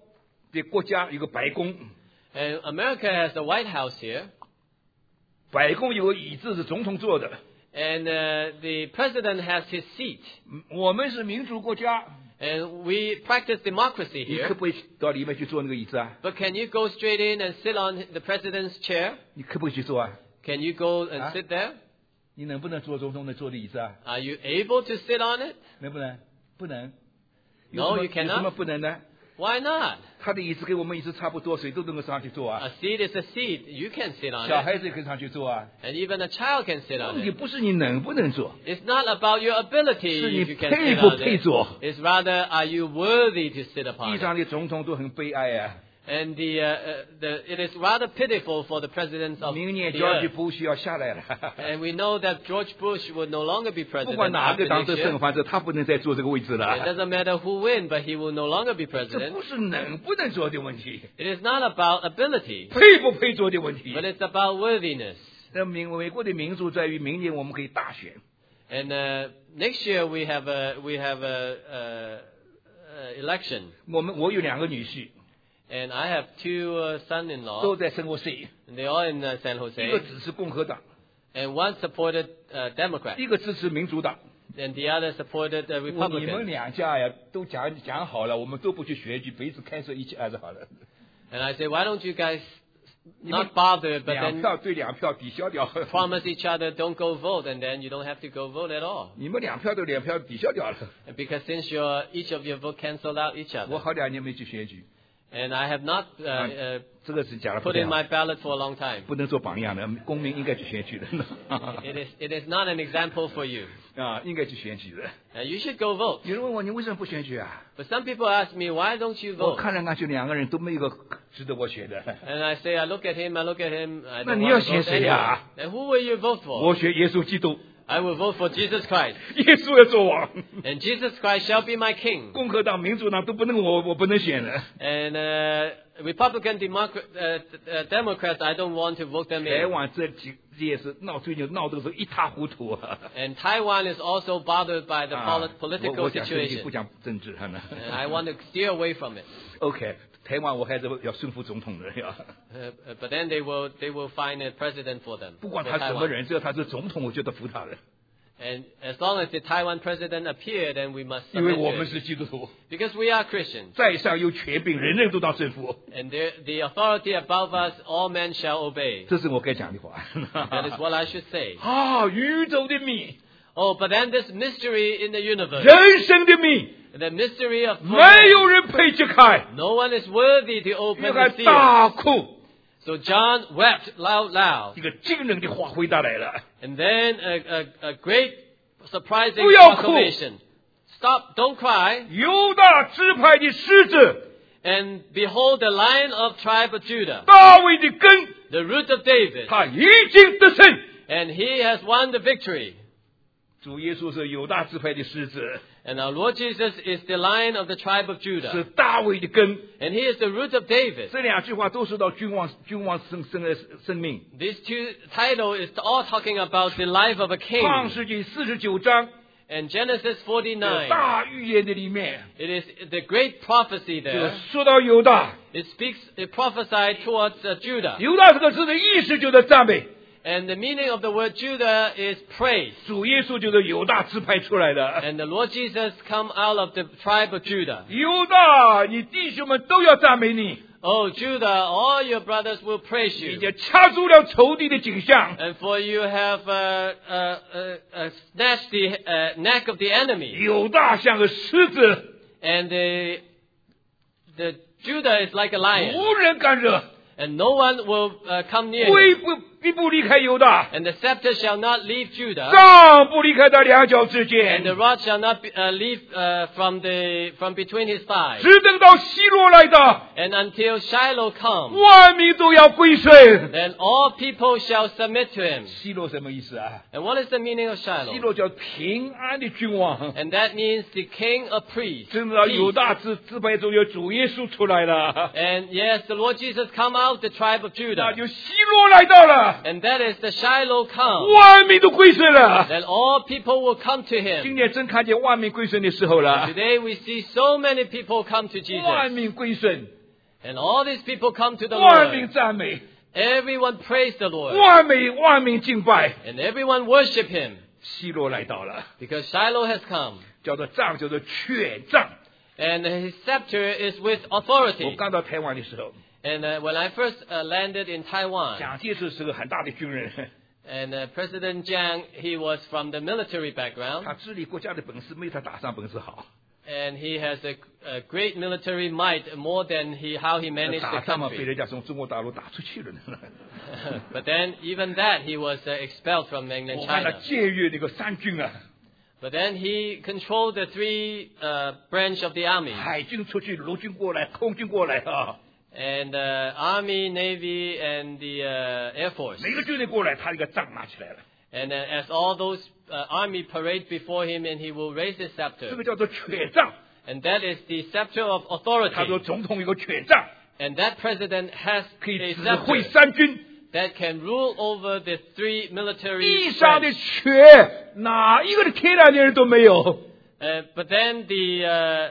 的国家有个白宫， And America has the White House here. 白宫有个椅子是总统坐的。 And uh, the president has his seat. 我们是民主国家， And we practice democracy 你可 here. 不可以到里面去坐那个椅子啊？ But can you go straight in and sit on the president's chair? 你可不可以去坐啊？ Can you go and Huh? sit there? 你能不能坐总统的坐的椅子啊？ Are you able to sit on it? 能不能？不能。 No, 有 you 什么有什么 cannot. 不能呢？ Why not? 他的椅子跟我们椅子差不多，谁都能够上去坐啊。 A seat is a seat. You can sit on 小 it. 孩子也可以上去坐啊。 And even a child can sit on 问题 it. 不是你能不能坐， It's not about your ability 是 if 你 you can 配 sit 不 on 配 it. 坐。 It's rather, are you worthy to sit 地 upon it? 上的总统都很悲哀啊。 And the, uh, uh, the, it is rather pitiful for the presidents of 明年 the George earth. Bush 要下来了， And we know that George Bush will no longer be 不 president 管哪 after 个当 next 得 year. 胜，反正他不能再坐这个位置 It 了。 doesn't matter who win, but he will no longer be 这 president. 不是能不能做的问题， It is not about ability, 配不配做的问题 but。it's about worthiness. 那美美国的民主在于明年我们可以大选， And uh, next year we have a we have a, a, a election. 我们我有两个女婿， And I have two uh, 都 son-in-law, 在圣何塞， and they're all in uh, San 一个 Jose. 支持共和党， And one supported uh, Democrat, 一个支持民主党。 and the other supported uh, 我你们 Republican. 两家呀，都讲讲好了，我们都不去选举，彼此开设一起还是好了。 And I say, why don't you guys 你们 not bother, but 两 then 票对两票抵消掉， promise each other don't go vote, and then you don't have to go vote at all. 你们两票对两票抵消掉了。 And because since your each of your vote cancel out each 我 other, 好两年没去选举， and I have not uh, uh, 这个是讲了不 put 太 in 好 my ballot for a long time. 不能做榜样的，公民应该去选举的 It is it is not an example for you. 啊，应该去选举的。 Uh, you should go vote. 有人问我你为什么不选举啊？ But some people ask me, why don't you 我 vote? 看来看去两个人都没有一个值得我选的。 And I say, I look at him, I look at him, I 那 don't 你 want 要 to 选 vote 谁呀？ anyone. Then who will you vote for? 我选耶稣基督， I will vote for Jesus Christ. 耶稣要做王， And Jesus Christ shall be my king. 共和党、民主党都不能我我不能选的。 And uh, Republican Democrat, uh, uh, Democrats, I don't want to vote them 台 in. 湾这几届是闹最近闹得是一塌糊涂啊！ And Taiwan is also bothered by the 啊 poli- 我 political 我讲政治 situation. 不讲政治，哈呢 And I want to steer away from it. OK，台湾我还是要顺服总统的呀。 Uh, uh, but then they will they will find a president for them. 不管 for 他什么 Taiwan. 人，只要他是总统，我就得服他的， And as long as the Taiwan president appear, then we must 因为 submit 我 to 们 it. 是基督徒， Because we are Christians. 在上有权柄，人人都当政府， And there, the authority above us, all men shall obey. 这是我该讲的话。 That is what I should say. 啊，宇宙的谜， Oh, but then this mystery in the universe, 人生的谜， the mystery of 没 man, 有人配揭开。 no one is worthy to 约 open 翰 the seal. 大哭， So John wept loud, loud. 一个惊人的话回答来了。 And then a, a, a great surprising 不要哭。 proclamation. Stop, don't cry. 犹大支派的狮子， And behold the lion of tribe of Judah, 大卫的根， the root of David. 他已经得胜。 And he has won the victory. 主耶稣是犹大支派的狮子， And our Lord Jesus is the lion of the tribe of 是 Judah. 大卫的根。 And he is the root of David. 这两句话都是到君王君王生生的生命。 These two titles is all talking about the life of a 创 king. 世纪四十九章 And Genesis 的 forty-nine, 大预言的里面， it is the great prophecy 这个 there. 说到犹大， It speaks, it prophesied towards uh, Judah. 犹大这个字的意思就是赞美。 And the meaning of the word Judah is praise. 主耶稣就是犹大支派出来的。 And the Lord Jesus come out of the tribe of Judah. 犹大，你弟兄们都要赞美你， Oh, Judah, all your brothers will praise 你 you. 就掐住了仇敌的颈项， And for you have uh, uh, uh, uh, snatched the uh, neck of the enemy. 犹大像个狮子， And the, the Judah is like a lion. 无人敢惹， And no one will uh, come near 威 him. 不必不离开犹大， And the scepter shall not leave Judah. 杖不离开他两脚之 And 间， the rod shall not be, uh, leave uh, from, the, from between his thighs. 直等到希罗来的， And until Shiloh comes, 万民都要归顺。 then all people shall submit to him. 希罗什么意思啊？ And what is the meaning of 希 Shiloh? 罗叫平安的君王。 And that means the king of priests. 真的，犹 Peace. 大支支派中有主耶稣出来了， And yes, the Lord Jesus come out the tribe of 那 Judah. 就希罗来到了， And that is the Shiloh come. 万民都归顺了。 Then all people will come to 今 him. 天真看见万民归顺的时候了， Today we see so many people come to 万 Jesus. 民归顺， And all these people come to the 万民 Lord. 赞美， Everyone praise the Lord. 万民万民敬拜。 And everyone worship him. 希罗来到了， Because Shiloh has come. 叫做杖，叫做权杖。 And his scepter is with 我 authority. 刚到台湾的时候， And uh, when I first uh, landed in Taiwan, 蒋介石是个很大的军人， and uh, President Jiang, he was from the military 他 background. 治理国家的本事没他打仗本事好。 And he has a, a great military might, more than he how he managed 打 the 仗嘛，被 country. 人家从中国大陆打出去了呢。 But then, even that, he was uh, expelled from mainland 我看他 China. 僭越那个三军啊， But then he controlled the three uh, branch of the army. 海军出去，陆军过来，空军过来啊， And uh, army, navy, and the uh, air force. 每个军队过来，他这个杖拿起来了， And uh, as all those uh, army parade before him, and he will raise his 这 scepter. 个叫做权杖。 And that is the scepter of 他 authority. 说总统有个权杖， And that president has 可以 a 指挥 scepter 三军。 that can rule over the three 地 military 上的 branch. 权，哪一个的天然的人都没有。 Uh, but then the uh,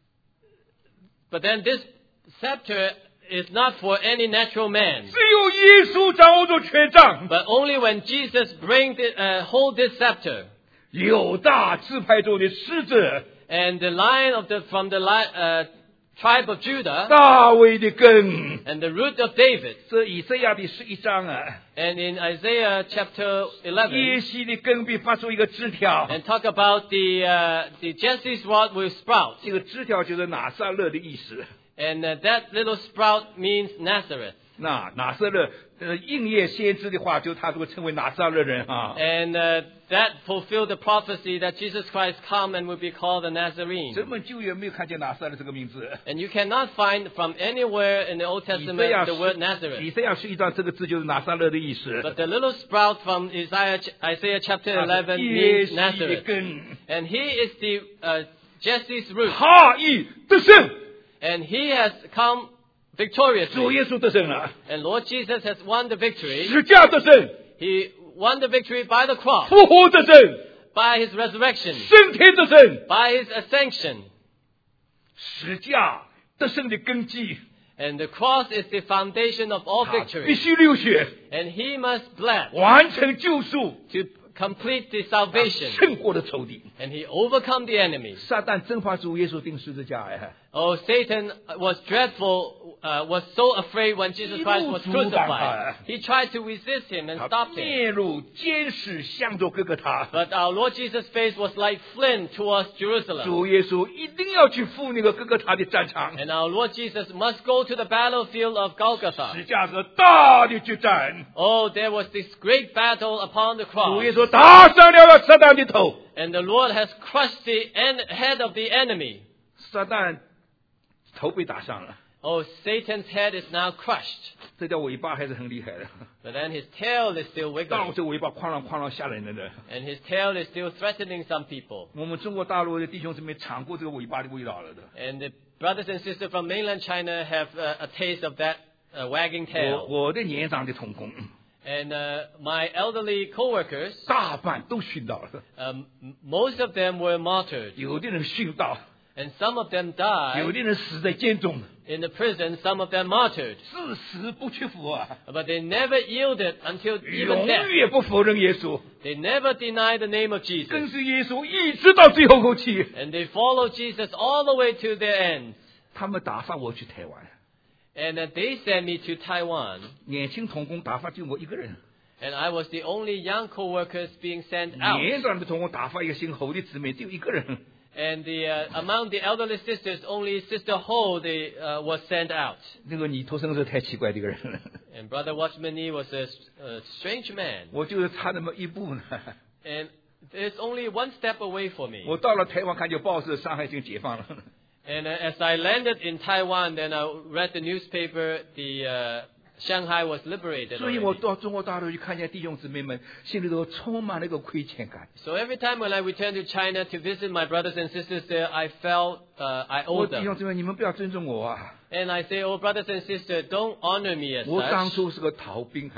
but then this scepter is not for any natural man. 只有耶稣掌握着权杖。 But only when Jesus bring the, uh, hold this scepter. 犹大支派中的狮子， And the lion of the from the li- uh, tribe of Judah 大卫的根。 and the root of David. 这以赛亚的十一章啊， And in Isaiah chapter 耶 eleven, 西的根必发出一个枝条， and talk about the uh, the Jesse's rod will sprout. 这个枝条就是拿撒勒的意思。 And uh, that little sprout means Nazareth. 那拿撒勒，呃，应验先知的话，就他会称为拿撒勒人啊。 And uh, that fulfilled the prophecy that Jesus Christ come and will be called the Nazarene. 整本旧约没有看见拿撒勒这个名字。 And you cannot find from anywhere in the Old 以赛 Testament 亚 the word 以 Nazareth. 赛亚十一章这个字就是拿撒勒的意思。 But the little sprout from Isaiah, Isaiah chapter 他是 eleven 耶 means 西的 Nazareth. 根， And he is the uh, Jesse's root. 他已得胜， And he has come victoriously. 主耶稣得胜了， And Lord Jesus has won the victory. 十架得胜， He won the victory by the cross, 复活得胜， by his resurrection, 升天得胜， by his ascension. 十架得胜的根基， And the cross is the foundation of all 他必 victory. 须流血， And he must bled 完成救赎， to complete the 他 salvation. 胜过了仇敌。 And he overcome the enemies. 撒旦真怕主耶稣钉十字架哎， Oh, Satan was dreadful, uh, was so afraid when Jesus Christ was crucified. He tried to resist him and 他 stop him. 面如坚石，向着哥哥他。 But our Lord Jesus' face was like flint towards Jerusalem. 主耶稣一定要去赴那个哥哥他的战场， And our Lord Jesus must go to the battlefield of Golgotha. 十架是大的决战。 Oh, there was this great battle upon the 主耶 cross. 稣打伤了撒旦的头， And the Lord has crushed the en- head of the enemy. 撒旦头被打伤了， Oh, Satan's head is now crushed. 这条尾巴还是很厉害的， But then his tail is still 到 wiggling. 这尾巴哐啷哐啷吓人的。 And his tail is still threatening some people. 我们中国大陆的弟兄姊妹尝过这个尾巴的味道了的。 And the brothers and sisters from mainland China have uh, a taste of that uh, wagging 我 tail. 我的年长的同工， And uh, my elderly co-workers, 大半都殉道了， um, m- most of them were martyred. 有的人殉道， And some of them 有 died 的人死在监中， in the prison, some of them martyred. 至死不屈服啊， But they never yielded until 永 even death. 远不否认耶稣， They never denied the name of 跟 Jesus. 随耶稣一直到最后口气。 And they followed Jesus all the way to their end. 他们打发我去台湾， And uh, they sent me to Taiwan. 年轻同工打发就我一个人， And I was the only young co-workers being sent out. 年长的同工打发一个姓侯的姊妹，只有一个人。 And the, uh, among the elderly sisters, only Sister Ho they, uh, was sent out. 那个你头生是太奇怪的一个人了， And Brother Watchman Nee was a, a strange man. 我就是差那么一步呢。 And there's only one step away for me. 我到了台湾看见报纸，上海已经解放了。 And uh, as I landed in Taiwan, then I read the newspaper, the uh, Shanghai was liberated 所以我 already. 到中国大陆去看见弟兄姊妹们，心里头充满了一个亏欠感。 So every time when I returned to China to visit my brothers and sisters there, I felt uh, I 我 owed 弟兄 them. 姊妹，你们不要尊重我啊！ And I say, oh, brothers and sisters, don't honor me as 我当 such. 初是个逃兵啊，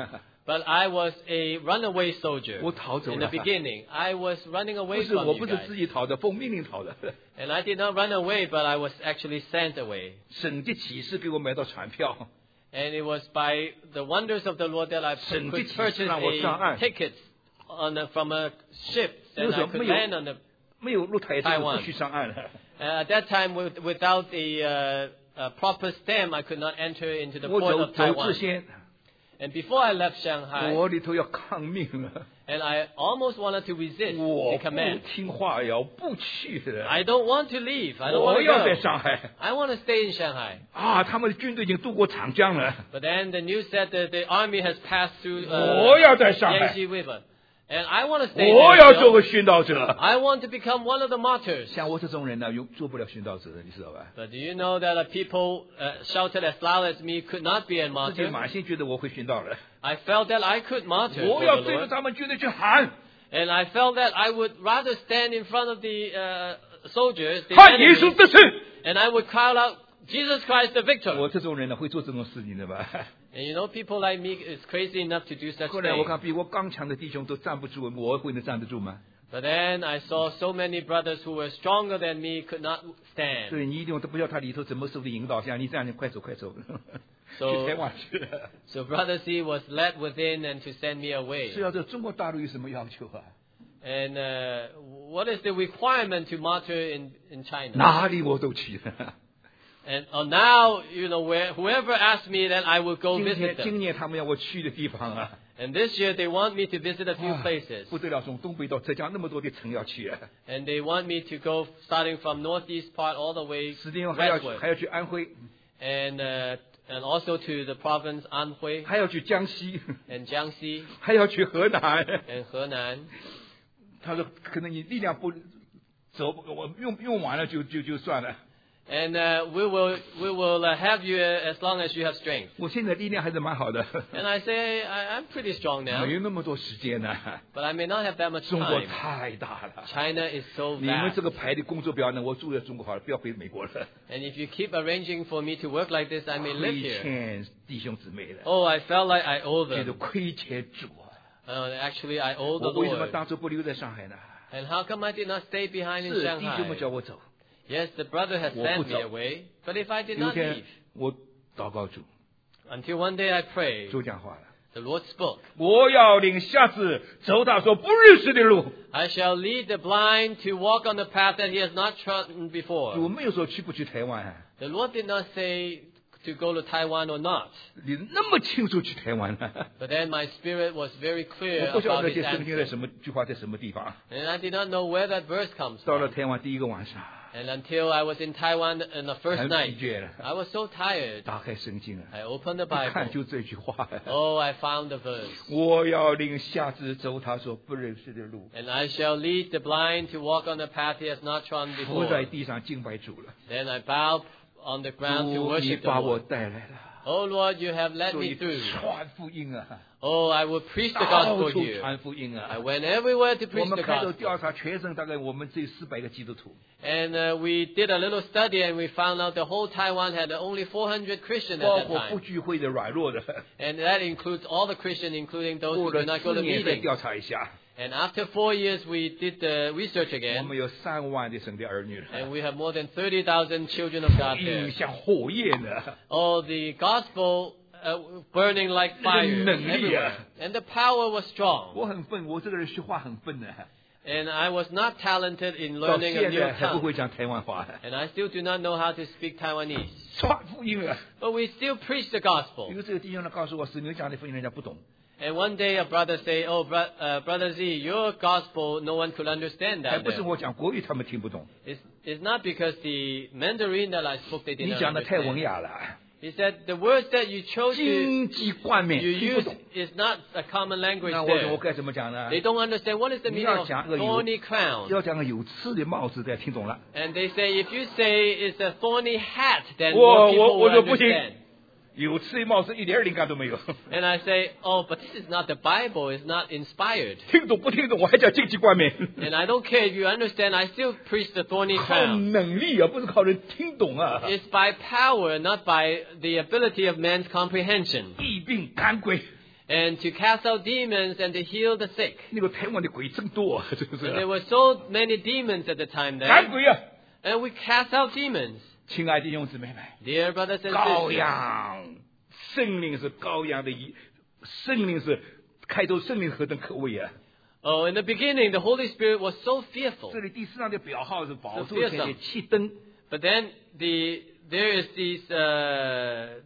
But I was a runaway soldier 我逃走 in 了 the beginning. I was running 不 away 是 from 我 you 不是 guys. 自己逃的，奉命令逃的。 And I did not run away, but I was actually sent away. 神的启示给我买到船票， And it was by the wonders of the Lord that I 神的 could 启示 purchase 让我上岸。 a ticket on a, from a ship, 那 and 时候 I could 没有 land on the. 没有入台证 Taiwan 不许上岸了。 Uh, at that time, with, without the uh, uh, proper stamp, I could not enter into the 我 port 走 of 走 Taiwan. 之前， And before I left Shanghai, 我里头要抗命了， and I almost wanted to resist 我 the 不 command. 听话呀，我不去的。 I don't want to leave. I don't 我 want 要在 to go. 上海 I want to stay in Shanghai. 啊！他们的军队已经渡过长江了， But then the news said that the army has passed through 我 uh, 要在上海， Yangtze River. And I want to stay 我 there. 要 still. 做个殉道者。 I want to become one of the martyrs. 像我这种人呢，永做不了殉道者的，你知道吧？ But do you know that the people uh, shouted as loud as me could not be a 自己 martyr? 马上觉得我会殉道了， I felt that I could martyr 我 for 要 the 对着 Lord. 他们军队去喊： And I felt that I would rather stand in front of the uh, soldiers, the 看耶稣 enemies, 得胜！ and I would cry out, Jesus Christ the victor. 我这种人呢，会做这种事情的吧？ And you know, people like me is crazy enough to do such 后来我 things. 看比我刚强的弟兄都站不住，我会能站得住吗？ But then I saw so many brothers who were stronger than me could not 所 stand. 以你一定都不知道他里头怎么受的引导，像你这样，你快走快走， So- 去台湾去了。 So Brother C was led within and to send me 是 away. 要这中国大陆有什么要求啊？ And uh, what is the requirement to martyr in, in China? 哪里我都去了。 And uh, now, you know, where, whoever asks me, then I will go 今 visit 年 them. 今年他们要我去的地方啊， And this year they want me to visit a few 啊 places. 不得了，从东北到浙江那么多的城要去啊， And they want me to go starting from northeast part all the way 史蒂夫还要 westward. 还要去安徽， And, uh, and also to the province Anhui 还要去江西， and Jiangxi 还要去河南。 and Henan. 他说可能你力量不走，我用用完了就就就算了。 And uh, we will, we will uh, have you uh, as long as you have strength. 我现在力量还是蛮好的， And I say, I, I'm pretty strong now, 没有那么多时间呢。 but I may not have that much 中国 time. 太大了， China is so 你们 vast. 这个排的工作表呢，我住在中国好了，不要回美国了。 And if you keep arranging for me to work like this, I may live 亏 here. 欠弟兄姊妹了， Oh, I felt like I owe 觉得 them. 亏欠主啊！ Uh, actually, I owe the 我为什么 Lord. 当初不留在上海呢？ And how come I did not stay behind in 是弟兄们叫 Shanghai? 我走。 Yes, the brother has 我不 sent me 走。 away. But if I did 有一 not 天 leave, 我祷告主， until one day I prayed, 主讲话了， the Lord spoke. 我要领瞎子走他所不认识的路。 I shall lead the blind to walk on the path that he has not trodden 主 before. 没有说去不去台湾啊， The Lord did not say to go to Taiwan or not. 你那么清楚去台湾呢？ But then my spirit was very 我 clear 不晓 about 得 his 这些圣经在 answer. 什么句话在什么地方。 And I did not know where that verse comes 到了 from. 台湾第一个晚上， And until I was in Taiwan on the first 很 night, 疲倦了， I was so tired. 打开圣经啊， I opened the 一看 Bible. 就这句话。 Oh, I found the verse. 我要领瞎子走他所不认识的路， And I shall lead the blind to walk on the path he has not trodden 伏在 before. 地上敬拜主了。 Then I bowed on the ground to 主，你 worship the 把我 Lord. 带来了， Oh Lord, you have led 所 me 以 through. 传福音啊， Oh, I will preach the 到 gospel 处 here. 传福音 I 啊。 went everywhere to 我 preach 们 the 开头 gospel. 调查，全省大概我们只有四百个基督徒， And uh, we did a little study and we found out the whole Taiwan had only four hundred Christians 包 at that 括不 time. 聚会的软弱的。 And that includes all the Christians, including those 过 who 了 could not go 四 to 年再 meetings. 调查一下， And after four years, we did the research 我 again. 们有三万的神的儿女了， And we have more than thirty thousand children of God 印 there. 像火焰的。 Oh, the gospel uh, burning like 那 fire 个能力啊。 everywhere. And the power was strong. 我很笨，我这个人说话很笨的， And I was not talented in 到 learning a 现 new 在还不 tongue. 会讲台湾话， And I still do not know how to speak Taiwanese. 传福音啊。 But we still preach the gospel. 有这个弟兄呢告诉我，是你讲的福音人家不懂， And one day a brother say, oh, bro- uh, Brother Z, your gospel, no one could understand 还 that. 不是 there. 我讲国语他们听不懂， It's, it's not because the Mandarin that I spoke, they 你 didn't 讲的太文 understand. 雅了， He said, the words that you chose to 荆棘冠冕 you 听不 use 懂。 is not a common language 那我我 there. 该怎么讲呢？ They don't understand what is the 你 meaning 要 of 讲个有 thorny crown. 要讲个有刺的帽子，大家听懂了。 And they say, if you say it's a thorny hat, then 我 more 我 people 我 will 说不行 understand. 有刺的帽子一点灵感都没有， And I say, oh, but this is not the Bible. It's not inspired. 听懂不听懂，我还讲荆棘冠冕， And I don't care if you understand. I still preach the thorny 靠 crown. 能力啊，不是靠人听懂啊。 It's by power, not by the ability of man's comprehension. 疫病赶鬼， and to cast out demons and to heal the sick. 那个台湾的鬼真多，是不 And there 是？ were so many demons at the time 赶 then. 鬼啊！ And we cast out demons. 亲爱的弟兄姊妹们， Dear brothers and 羔 sisters, 羊，圣灵是羔羊的一，圣灵是开头，圣灵何等可畏啊！ oh, in the beginning, the Holy Spirit was so fearful. 这里第四章的表号是宝座前的七灯， But then the there is these uh,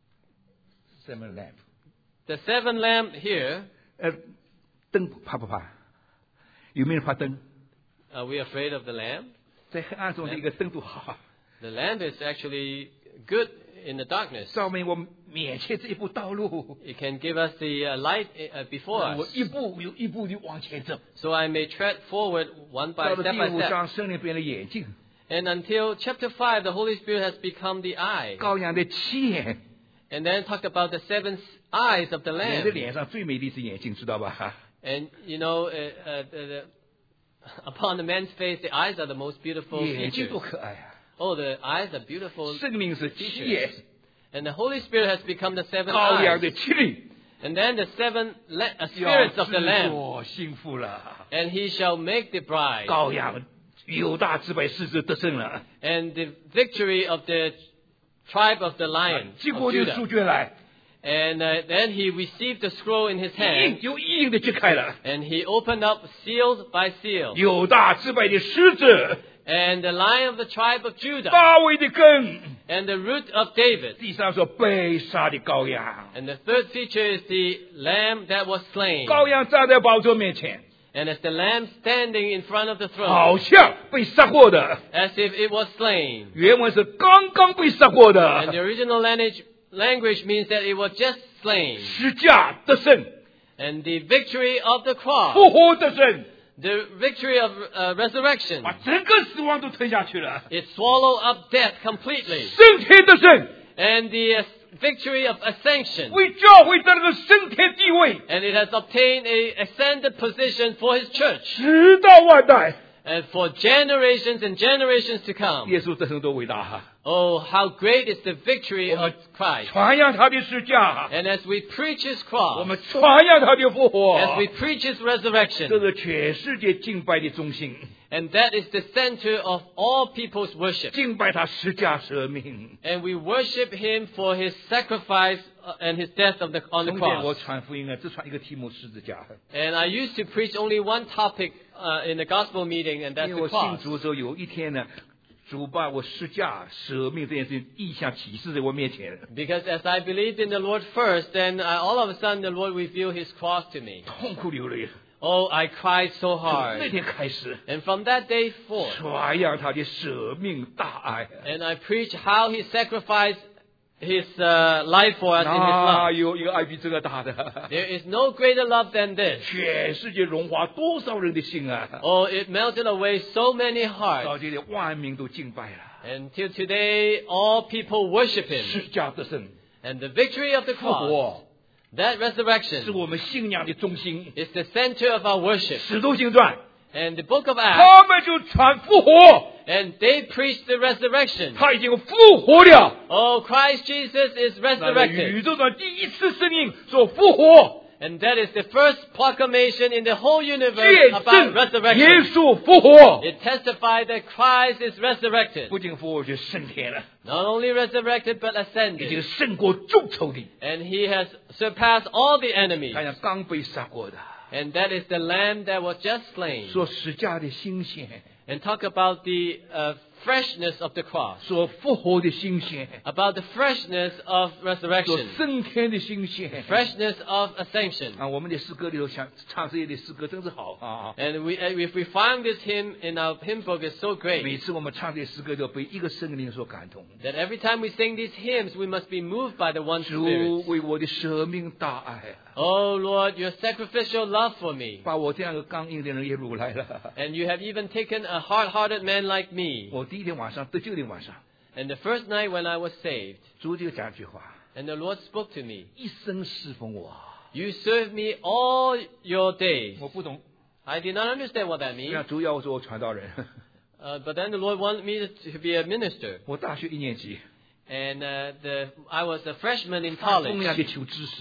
seven lamp， the seven lamp here. 呃，灯怕不怕？有没有人怕灯？ Are we afraid of the lamp? 在黑暗中的一个灯多好， The lamp is actually good in the darkness. 照明我们面前这一步道路， It can give us the uh, light uh, before 我 us, 一步有一步就往前走。 so I may tread forward one by 到了 step 第 by 五 step. 章，圣灵变了眼睛， And until chapter five, the Holy Spirit has become the eye. 羔羊的七眼， And then talk about the seven eyes of the 人的 lamb. 脸上最美丽是眼睛，知道吧？ And you know, uh, uh, the, the, upon the man's face, the eyes are the most beautiful 眼睛 features. 多可爱啊！ Oh, the eyes are beautiful. 圣灵是七眼， And the Holy Spirit has become the seven 羔羊 eyes. 的七灵， And then the seven le- uh, 要 spirits of the 制 lamb. 作幸福了。 And he shall make the bride. 羔羊犹大支派狮子得胜了， And the victory of the tribe of the lion 接 of 过这个 Judah. 书卷来， And uh, then he received the scroll in his 一 hand. 印有一印的揭开了， And he opened up seal by seal. 犹大支派的狮子， And the lion of the tribe of Judah. 大卫的根。 And the root of David. 第三说被杀的羔羊， And the third feature is the lamb that was slain. 羔羊站在宝座面前， And as the lamb standing in front of the 好 throne, 像被杀过的。 as if it was slain. 原文是刚刚被杀过 And the 的， original language, language means that it was just slain. 十架得胜， And the victory of the cross, 复活得胜， the victory of uh, resurrection, 把整个死亡都吞下去了。 it swallowed up death completely. 升天得胜， And the uh, victory of ascension, 为教会得了个升天地位， and it has obtained a ascended position for his church, 直到万代。 and for generations and generations to come. 耶稣得胜多伟大哈！ Oh, how great is the victory of Christ. 传扬他的十架， And as we preach his 我 cross, 们传扬他的复活， as we preach his 这 resurrection, 是全世界敬拜的中心， and that is the center of all people's worship. 敬拜他十架舍命。 And we worship him for his sacrifice uh, and his death of the, on the 从前我 cross. 传福音啊，只传一个题目十字架， And I used to preach only one topic uh, in the gospel meeting, and that's 因为我 the 信 cross. 主的时候，有一天呢，主把我十架舍命这件事情意象启示在我面前， Because as I believed in the Lord first, then uh, all of a sudden the Lord revealed his cross to me. 痛哭流泪。 Oh, I cried so 从那 hard. 天开始， And from that day forth, 传扬他的舍命大爱。 and I preach how he sacrificed his uh, life for us in his 哪 love. 有一个爱比这个大的？ There is no greater love than this. 全世界融化多少人的心啊！ Oh, it melted away so many 到 hearts. 这里万民都敬拜了， Until today, all people worship 十 him. 架得胜， And the victory of the 复 cross, 活 that 是 resurrection, 我们信仰的中心。 is the center of our worship. 使徒行传， And the book of Acts, 他们就传复活， and they preach the resurrection. 他已经复活了。 Oh, Christ Jesus is 那是 resurrected. 宇宙上第一次声音说复活， And that is the first proclamation in the whole 见 universe about 证耶 resurrection. 稣复活， It testified that Christ is resurrected. 不仅复活就升天了， Not only resurrected, but 已经 ascended. 胜过众仇敌。 And he has surpassed all the enemies. 看像刚被杀过的， And that is the lamb that was just slain. 说十架的新鲜， And talk about the uh, freshness of the cross. 说复活的新鲜， About the freshness of 说 resurrection. 升天的新鲜。 Freshness of ascension. 啊，我们的诗歌里头想唱这些的诗歌真是好啊！ And we, uh, if we find this hymn in our hymn book, it's so 每 great 次我们唱这些诗歌，都被一个圣灵所感动。 that every time we sing these hymns, we must be moved by the one 主 Spirit. 为我的舍命大爱， Oh Lord, your sacrificial love for me. 把我这样一个刚硬的人也掳来了。 And you have even taken a hard-hearted man like me. 我第一天晚上得救的晚上， And the first night when I was saved, 主就讲一句话： and the Lord spoke to me, 一生侍奉我。 you serve me all your days. 我不懂， I did not understand what that 这 means. 样主要我说我传道人。 Uh, but then the Lord wanted me to be a minister. 我大学一年级， And uh, the, I was a freshman in 同样 college. 的求知识，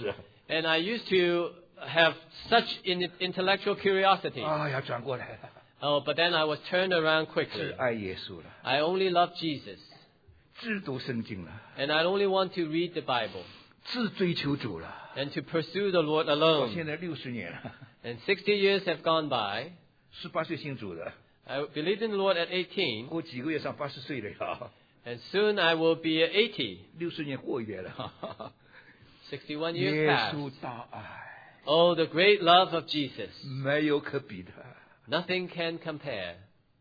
And I used to have such in- intellectual curiosity. 啊呀，转过来了， Oh, but then I was turned around 只 quickly. 爱耶稣了， I only love Jesus. 只读圣经了， And I only want to read the Bible 只追求主了。 and to pursue the Lord 到 alone. 现在六十年了， And sixty years have gone by. 十八岁信主的， I believed in the Lord at eighteen. 过几个月上八十岁了呀， And soon I will be eighty. 六十年过月了。哈哈哈 sixty-one years 耶 passed. 稣大爱， Oh, the great love of Jesus. 没有可比的。 Nothing can compare.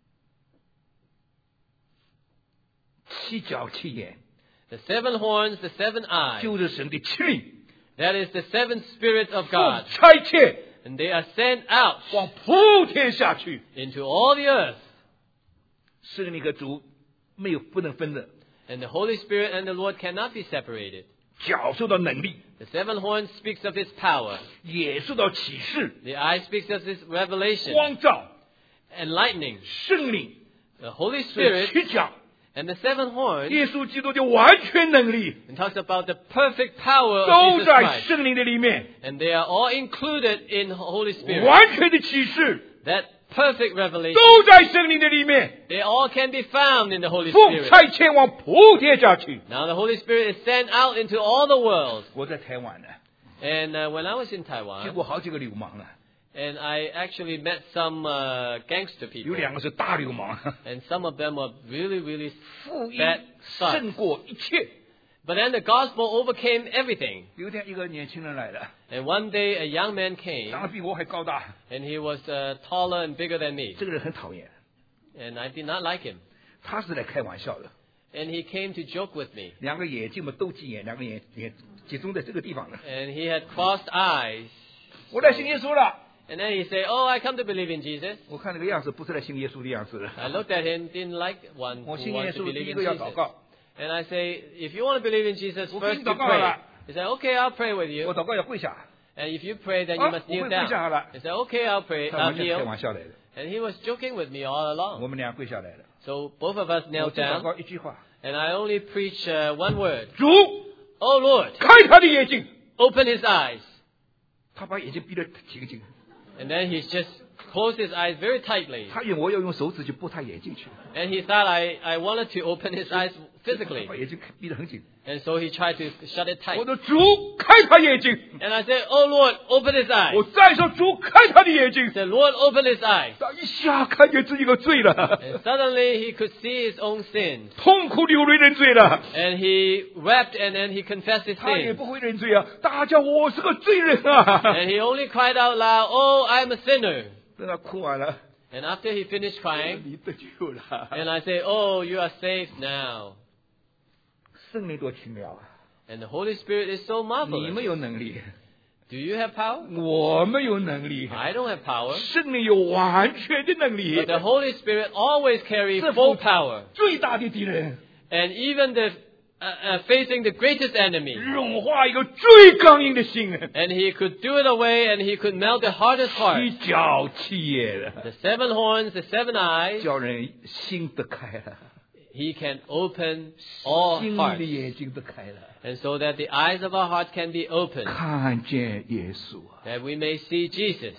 七角七眼， The seven horns, the seven eyes. 就是神的七灵， That is the seven spirits of 奉 God. 差遣 And they are sent out 往普天下去。 into all the earth. 圣灵和主没有不能分的， And the Holy Spirit and the Lord cannot be separated. 脚受到能力， The seven horns speaks of His power. 也受到启示、 The eye speaks of His revelation. 光照、 Enlightening. 圣灵。 The Holy 这 Spirit 七角， and the seven horns. 耶稣基督的完全能力 And talks about the perfect power of 都 Jesus 在 Christ. 圣灵的里面， And they are all included in Holy Spirit. 完全的启示 That perfect revelation. 都在圣灵的里面， They all can be found in the Holy 奉 Spirit. 差遣往普天下去。 Now the Holy Spirit is sent out into all the world. 我在台湾呢， And uh, when I was in 见 Taiwan, 过好几个流氓了， and I actually met some uh, gangster 有 people. 两个是大流氓， And some of them were really, really 福音 bad 胜 thugs. 过一切。 But then the gospel overcame everything. 有一天，一个年轻人来了， And one day a young man 长 came, 得比我还高大， and he was uh, taller and bigger than me. 这个人很讨厌， And I did not like him. 他是来开玩笑的。 And he came to joke with me. 两个眼睛嘛都近眼，两个眼眼集中在这个地方了。 And he had crossed eyes. 我来信耶稣了， And then he said, oh, I come to believe in Jesus. 我看那个样子不是来信耶稣的样子。 I looked at him, didn't like one 我 who 信耶 wants to 稣第 believe 一 in 个要祷 Jesus. 告， And I say, if you want to believe in Jesus, 我 first 跟你 you 祷告 pray. 了， He said, okay, I'll pray with 我 you. 祷告要跪下。 And if you pray, then 啊 you must 我 kneel 会跪下 down. 了， He said, okay, I'll pray, 他 I'll 完全开 kneel. 玩笑来的。 And he was joking with me all along. 我们俩跪下来了， So both of us 我 knelt 只祷 down. 告一句话： And I only preach uh, one word. 主 Oh Lord, 开他的眼睛。 open his eyes. 他把眼睛闭得紧紧， And then he just closed his eyes very tightly. 他以为我要用手指去拨他眼睛去， And he thought I, I wanted to open his eyes 他 physically. 把眼睛闭得很紧。 And so he tried to shut it 我 tight. 的主开他眼睛， And I said, oh Lord, open his eyes. 我再说主开他的眼睛 He，said, Lord, open his eyes. 他一下看见自己的罪了， And suddenly he could see his own sins. 痛苦流泪认罪了。 And he wept and then he confessed his 他也 sins. 不会认罪啊，大家我是个罪人啊。 And he only cried out loud, oh, I'm a sinner. 等他哭完了， And after he finished crying, 你得救了。 and I say, oh, you are saved now. 圣灵多奇妙啊！ And the Holy Spirit is so 你 marvelous. 没有能力， Do you have power? 我没有能力， I don't have power. 圣灵有完全的能力 But。the Holy Spirit always carries 这 full 副 power. 最大的敌人， And even the uh, uh, facing the greatest enemy. 融化一个最刚硬的心， And he could do it away and he could melt the hardest 七 heart. 脚七眼了， The seven horns, the seven eyes, 叫人心得开了， he can open all 心灵的 hearts. 眼睛都开了， And so that the eyes of our heart can be opened. 看见耶稣啊！ That we may see Jesus.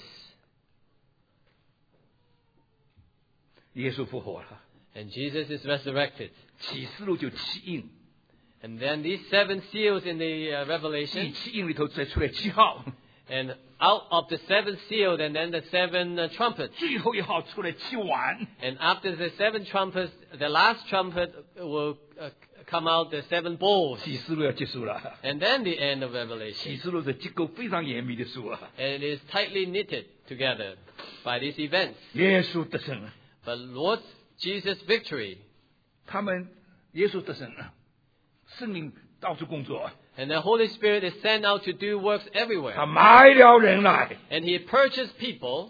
耶稣复活了， And Jesus is resurrected. 启示录就七印， And then these seven seals in the uh, 第 Revelation. 七印里头再出来七号， And out of the seven seals and then the seven uh, trumpets. 最后一号出来七碗， And after the seven trumpets, the last trumpet will uh, come out the seven bowls. 启示录要结束了。 And then the end of 启 Revelation. 示录是结构非常严密的书啊。 And it is tightly knitted together by these events. 耶稣得胜， But Lord Jesus' victory. 他们耶稣得胜了，圣灵到处工作， And the Holy Spirit is sent out to do works 他 everywhere. 买了人来， And He purchased people.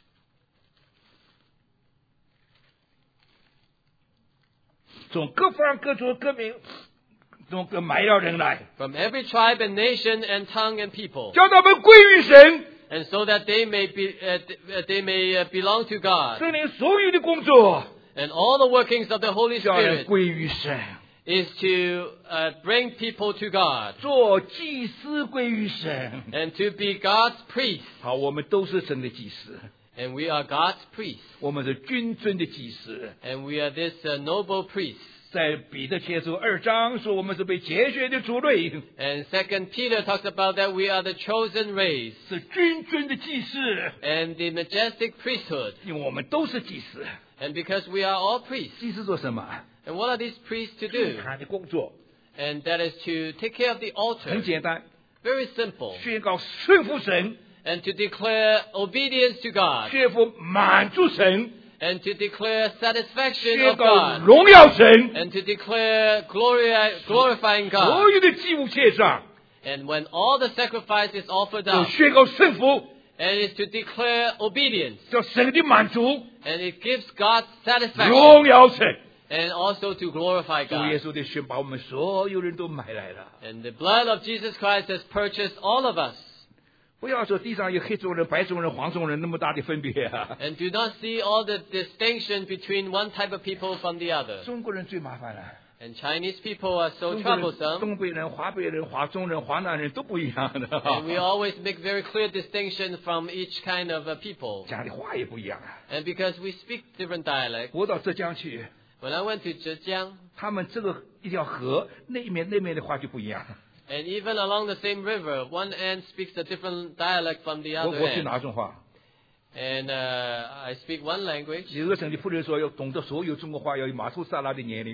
从各方各族各民中各买了人来， From every tribe and nation and tongue and people. 叫他们归于神。 And so that they may be, uh, th- they may uh, belong to God. 圣灵所有的工作 And all the workings of the Holy 叫人 Spirit. 归于神。 is to uh, bring people to God 做祭司归于神。 and to be God's priest. 好，我们都是神的祭司， And we are God's priests. 我们是君尊的祭司。 And we are this uh, noble priest. 在彼得前书二章说，我们是被拣选的族类， And Second Peter talks about that we are the chosen race 是君尊的祭司， and the majestic priesthood. 因为我们都是祭司。 And because we are all priests. 祭司做什么？ And what are these priests to 祭 do? 坛的工作 And that is to take care of the 很 altar. 简单， Very simple. 宣告顺服神， And to declare obedience to God. 宣服满足神， And to declare satisfaction 宣 of 告 God. 荣耀神。 And to declare glory, glorifying 所 God. 有的祭物献上， And when all the sacrifice is offered 就 up, 宣告顺服， and is to declare obedience. 叫神的满足， And it gives God satisfaction. 荣耀神。 And also to glorify 主耶 God. 稣的血把我们所有人都买来了。 And the blood of Jesus Christ has purchased all of us. 不要说地上有黑种人、白种人、黄种人那么大的分别啊！ And do not see all the distinction between one type of people from the other. 中国人最麻烦了。 And Chinese people are so 中国人、 troublesome. 东北人、华北人、华中人、华南人都不一样的。 And we always make very clear distinction from each kind of uh, people. 讲的话也不一样啊。 And because we speak different dialects, 我到浙江去， when I went to Zhejiang, 他们这个一条河那一面那面的话就不一样。 and even along the same river, one end speaks a different dialect from the 我 other 我是 end. 哪种话？ And uh, I speak one language. 有个省的妇人说，要懂得所有中国话，要有马图萨拉的年龄。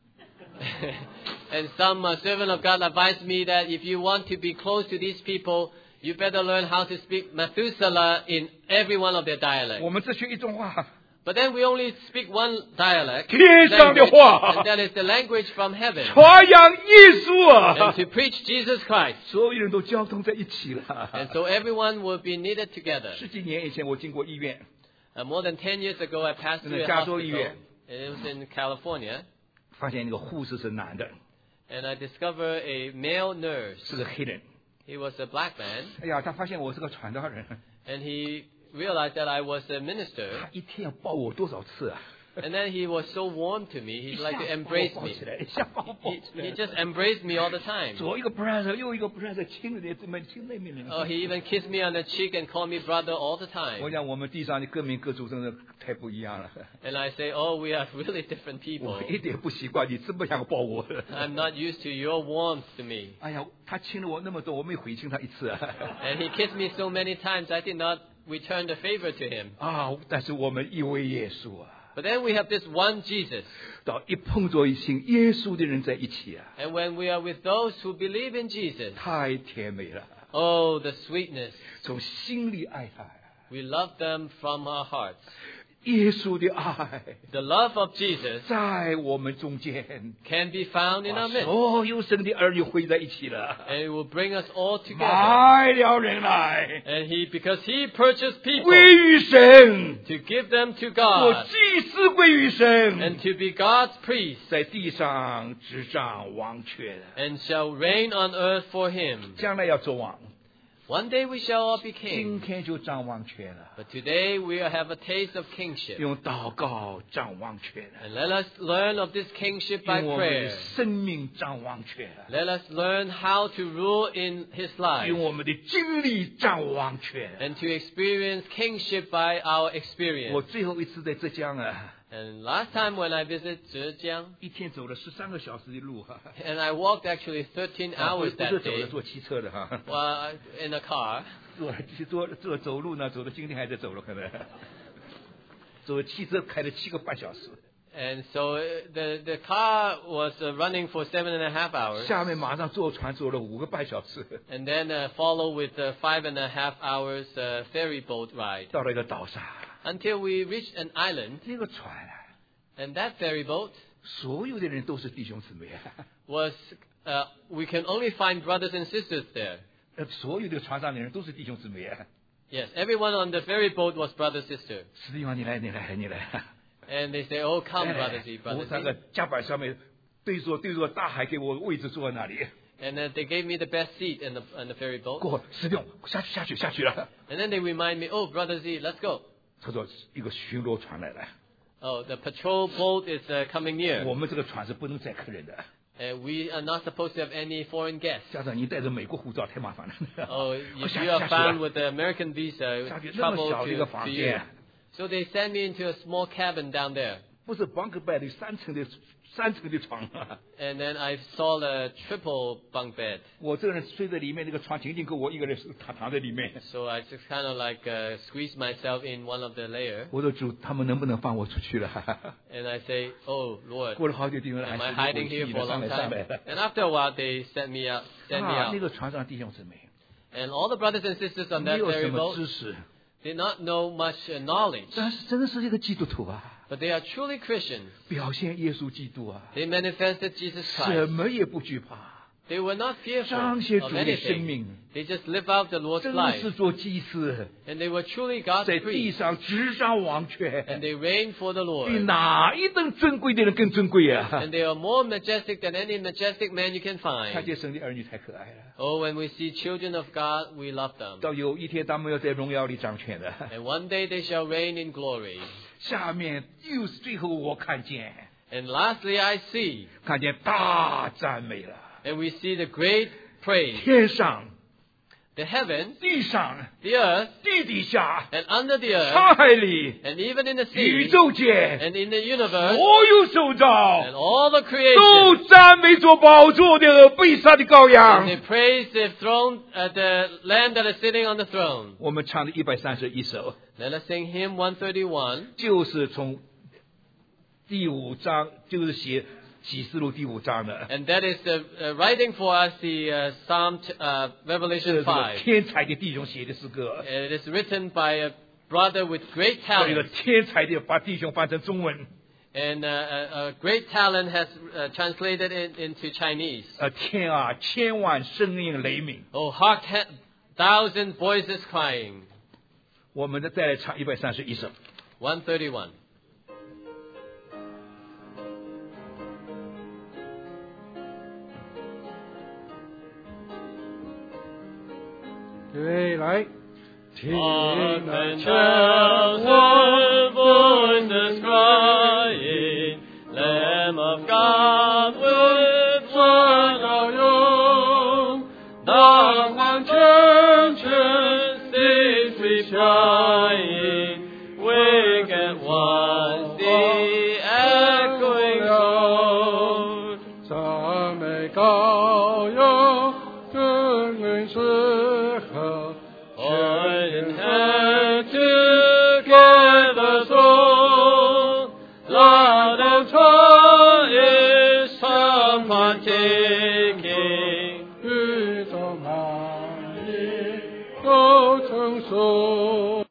And some uh, servant of God advised me that if you want to be close to these people, you better learn how to speak Methuselah in every one of their 我 dialects. 们只学一种话， But then we only speak one dialect, 天上的 language, 话 and，that is the language from heaven. 传扬耶稣 And 啊！ to preach Jesus Christ. 所有人都交通在一起 And 了。 so everyone will be knitted together. 十几年以前，我经过医院， Uh, more than ten years ago, I passed through a 加州 hospital. 医院。 It was in California. 发现那个护士是男的， And I discovered a male nurse. 是个黑人。 He was a black man. 哎呀，他发现我是个传道人， And he realized that I was a minister. 他一天要抱我多少次啊？ And then he was so warm to me. 一 He'd 下 like to 把我 embrace 抱 me. 起来，一下把我抱 He, 起来 he。just embraced me all the time. 左一个不认识，右一个不认识，亲的这么亲那边的。 Oh, he even kissed me on the cheek and called me brother all the 我 time. 讲我们地上的各民各族真的太不一样了， And I say, oh, we are really different people. 我一点不习惯，你真不想抱我。 I'm not used to your warmth to me. 哎呀，他亲了我那么多，我没回亲他一次啊。 And he kissed me so many times, I did not return the favor to him. 啊，但是我们一位耶稣啊， But then we have this one Jesus. 到一碰着一信耶稣的人在一起啊， And when we are with those who believe in Jesus, 太甜美了， oh, the sweetness. 从心里爱他。 We love them from our hearts. 耶稣的爱 The love of Jesus 在我们中间， can be found in 把 our midst. 所有神的儿女汇在一起了， And it will bring us all together. 买了人来， And he, because he purchased people 归于神， to give them to 做 God 祭司归于 and 神， to be God's priest 在地上执掌王权， and shall reign on earth for him. 将来要做王， One day we shall all be 今 king. 天就掌王权了， But today we have a taste of kingship. 用祷告掌王权了， And let us learn of this kingship by 用我们的 prayer. 生命掌王权了， Let us learn how to rule in his life 用我们的经历掌王权。 and to experience kingship by our 我 experience. 最后一次在浙江啊， And last time when I visited Zhejiang, 一天走了十三个小时的路哈， and I walked actually thirteen 啊不 hours 不是 that 走的， day 坐汽车的哈， while in a car. 坐坐坐走路呢，走到今天还在走了，可能坐汽车开了七个半小时， And so uh, the, the car was uh, running for seven and a half hours. 下面马上坐船走了五个半小时， And then uh, follow with a five and a half hours uh, ferry boat ride 到了一个岛上， until we reached an island. 那个船啊， And that ferry boat 所有的人都是弟兄姊妹， was, uh, we can only find brothers and sisters there. 呃所有的船上的人都是弟兄姊妹。 Yes, everyone on the ferry boat was brother sister. 史蒂芬，你来，你来，你来。 And they say, oh, come, 来 brother 来 Z, 我 brother 那个 Z. 甲板上面对着对着大海，给我位置坐在那里。 And uh, they gave me the best seat in the, in the ferry boat. 过史蒂芬，下去下去下去了。 And then they remind me, oh, brother Z, let's go. 他说一个巡逻船来了， Oh, the patrol boat is uh, coming near. 我们这个船是不能载客人的。 Uh, we are not supposed to have any foreign guests. 家长，你带着美国护照太麻烦了。 Oh, if 下 you 下 are 去了 found with the American visa, 下去那么 trouble 小的一个 to, 房 to you. 间， So they send me into a small cabin down there. 不是 bunk bed 三层的三层的床啊。 And then I saw a triple bunk bed. 我这个人睡在里面，那个床仅仅够我一个人躺躺在里面。 So I just kind of like uh, squeezed myself in one of the layer. 我说主，他们能不能放我出去了？ And I say, oh, Lord, 过了好久地方， am 还 I 是 hiding here 气 for a 的上 long 来上 time? 来了。 And after a while, they sent me out. Sent me 啊，那 out. 个船上弟兄姊妹 And all the brothers and sisters on 没 that 有什 ferry 么 boat 知识， did not know much uh, knowledge. 但是真的是一个基督徒啊， But they are truly Christians. 表现耶稣基督啊， They manifested Jesus 什 Christ. 么也不惧怕， They were not fearful 彰显 of 主的生 anything. 命， They just live out the Lord's 真 life. 是做祭司， And they were truly God's 在地 priests. 上执掌王 And 权， they reigned for the 比 Lord. 哪一等尊贵的人更尊贵啊 And！they are more majestic than any majestic man you can 看 find. 见神的儿女太可爱了。 Oh, when we see children of God, we love them. 到有一天他们要在荣耀里掌权的。 And one day they shall reign in glory. 下面又是最后我看见， And lastly, I see, 看见大赞美了， and we see the great praise. 天上、 The heavens, 地上、 the earth, 地底下、 and under the earth, 沧海里、 and even in the 宇 sea, 宙间， and in the universe, 所有受造 and all the 都 creation. 赞美做宝座的被杀的羔 And 羊 they。praise the throne, uh, the Lamb that is sitting on the throne. 我们唱的一百三十一首， Let us sing hymn one thirty-one. 就是从第五章，就是写启示录第五章的， And that is the, uh, writing for us the uh, Psalm, t- uh, 这 Revelation 是个 five. 天才的弟兄写的诗歌。 It is written by a brother with great 这个 talent. 天才的把弟兄翻成中文， And uh, a, a great talent has uh, translated it into Chinese. 呃，天啊，千万声音雷鸣。 Oh, hark, he- thousand voices crying. 我们再来唱一百三十一首。 one thirty-one. 对，来，听 Hark 那 and 唱 thousand voices crying, Lamb of God with one 到用，当光成全 safely shining, wicked ones the echoing soul. 赞美羔羊，更人适合， All in hand together throne, loud and tall is some partaking. 宇宙满意都成熟。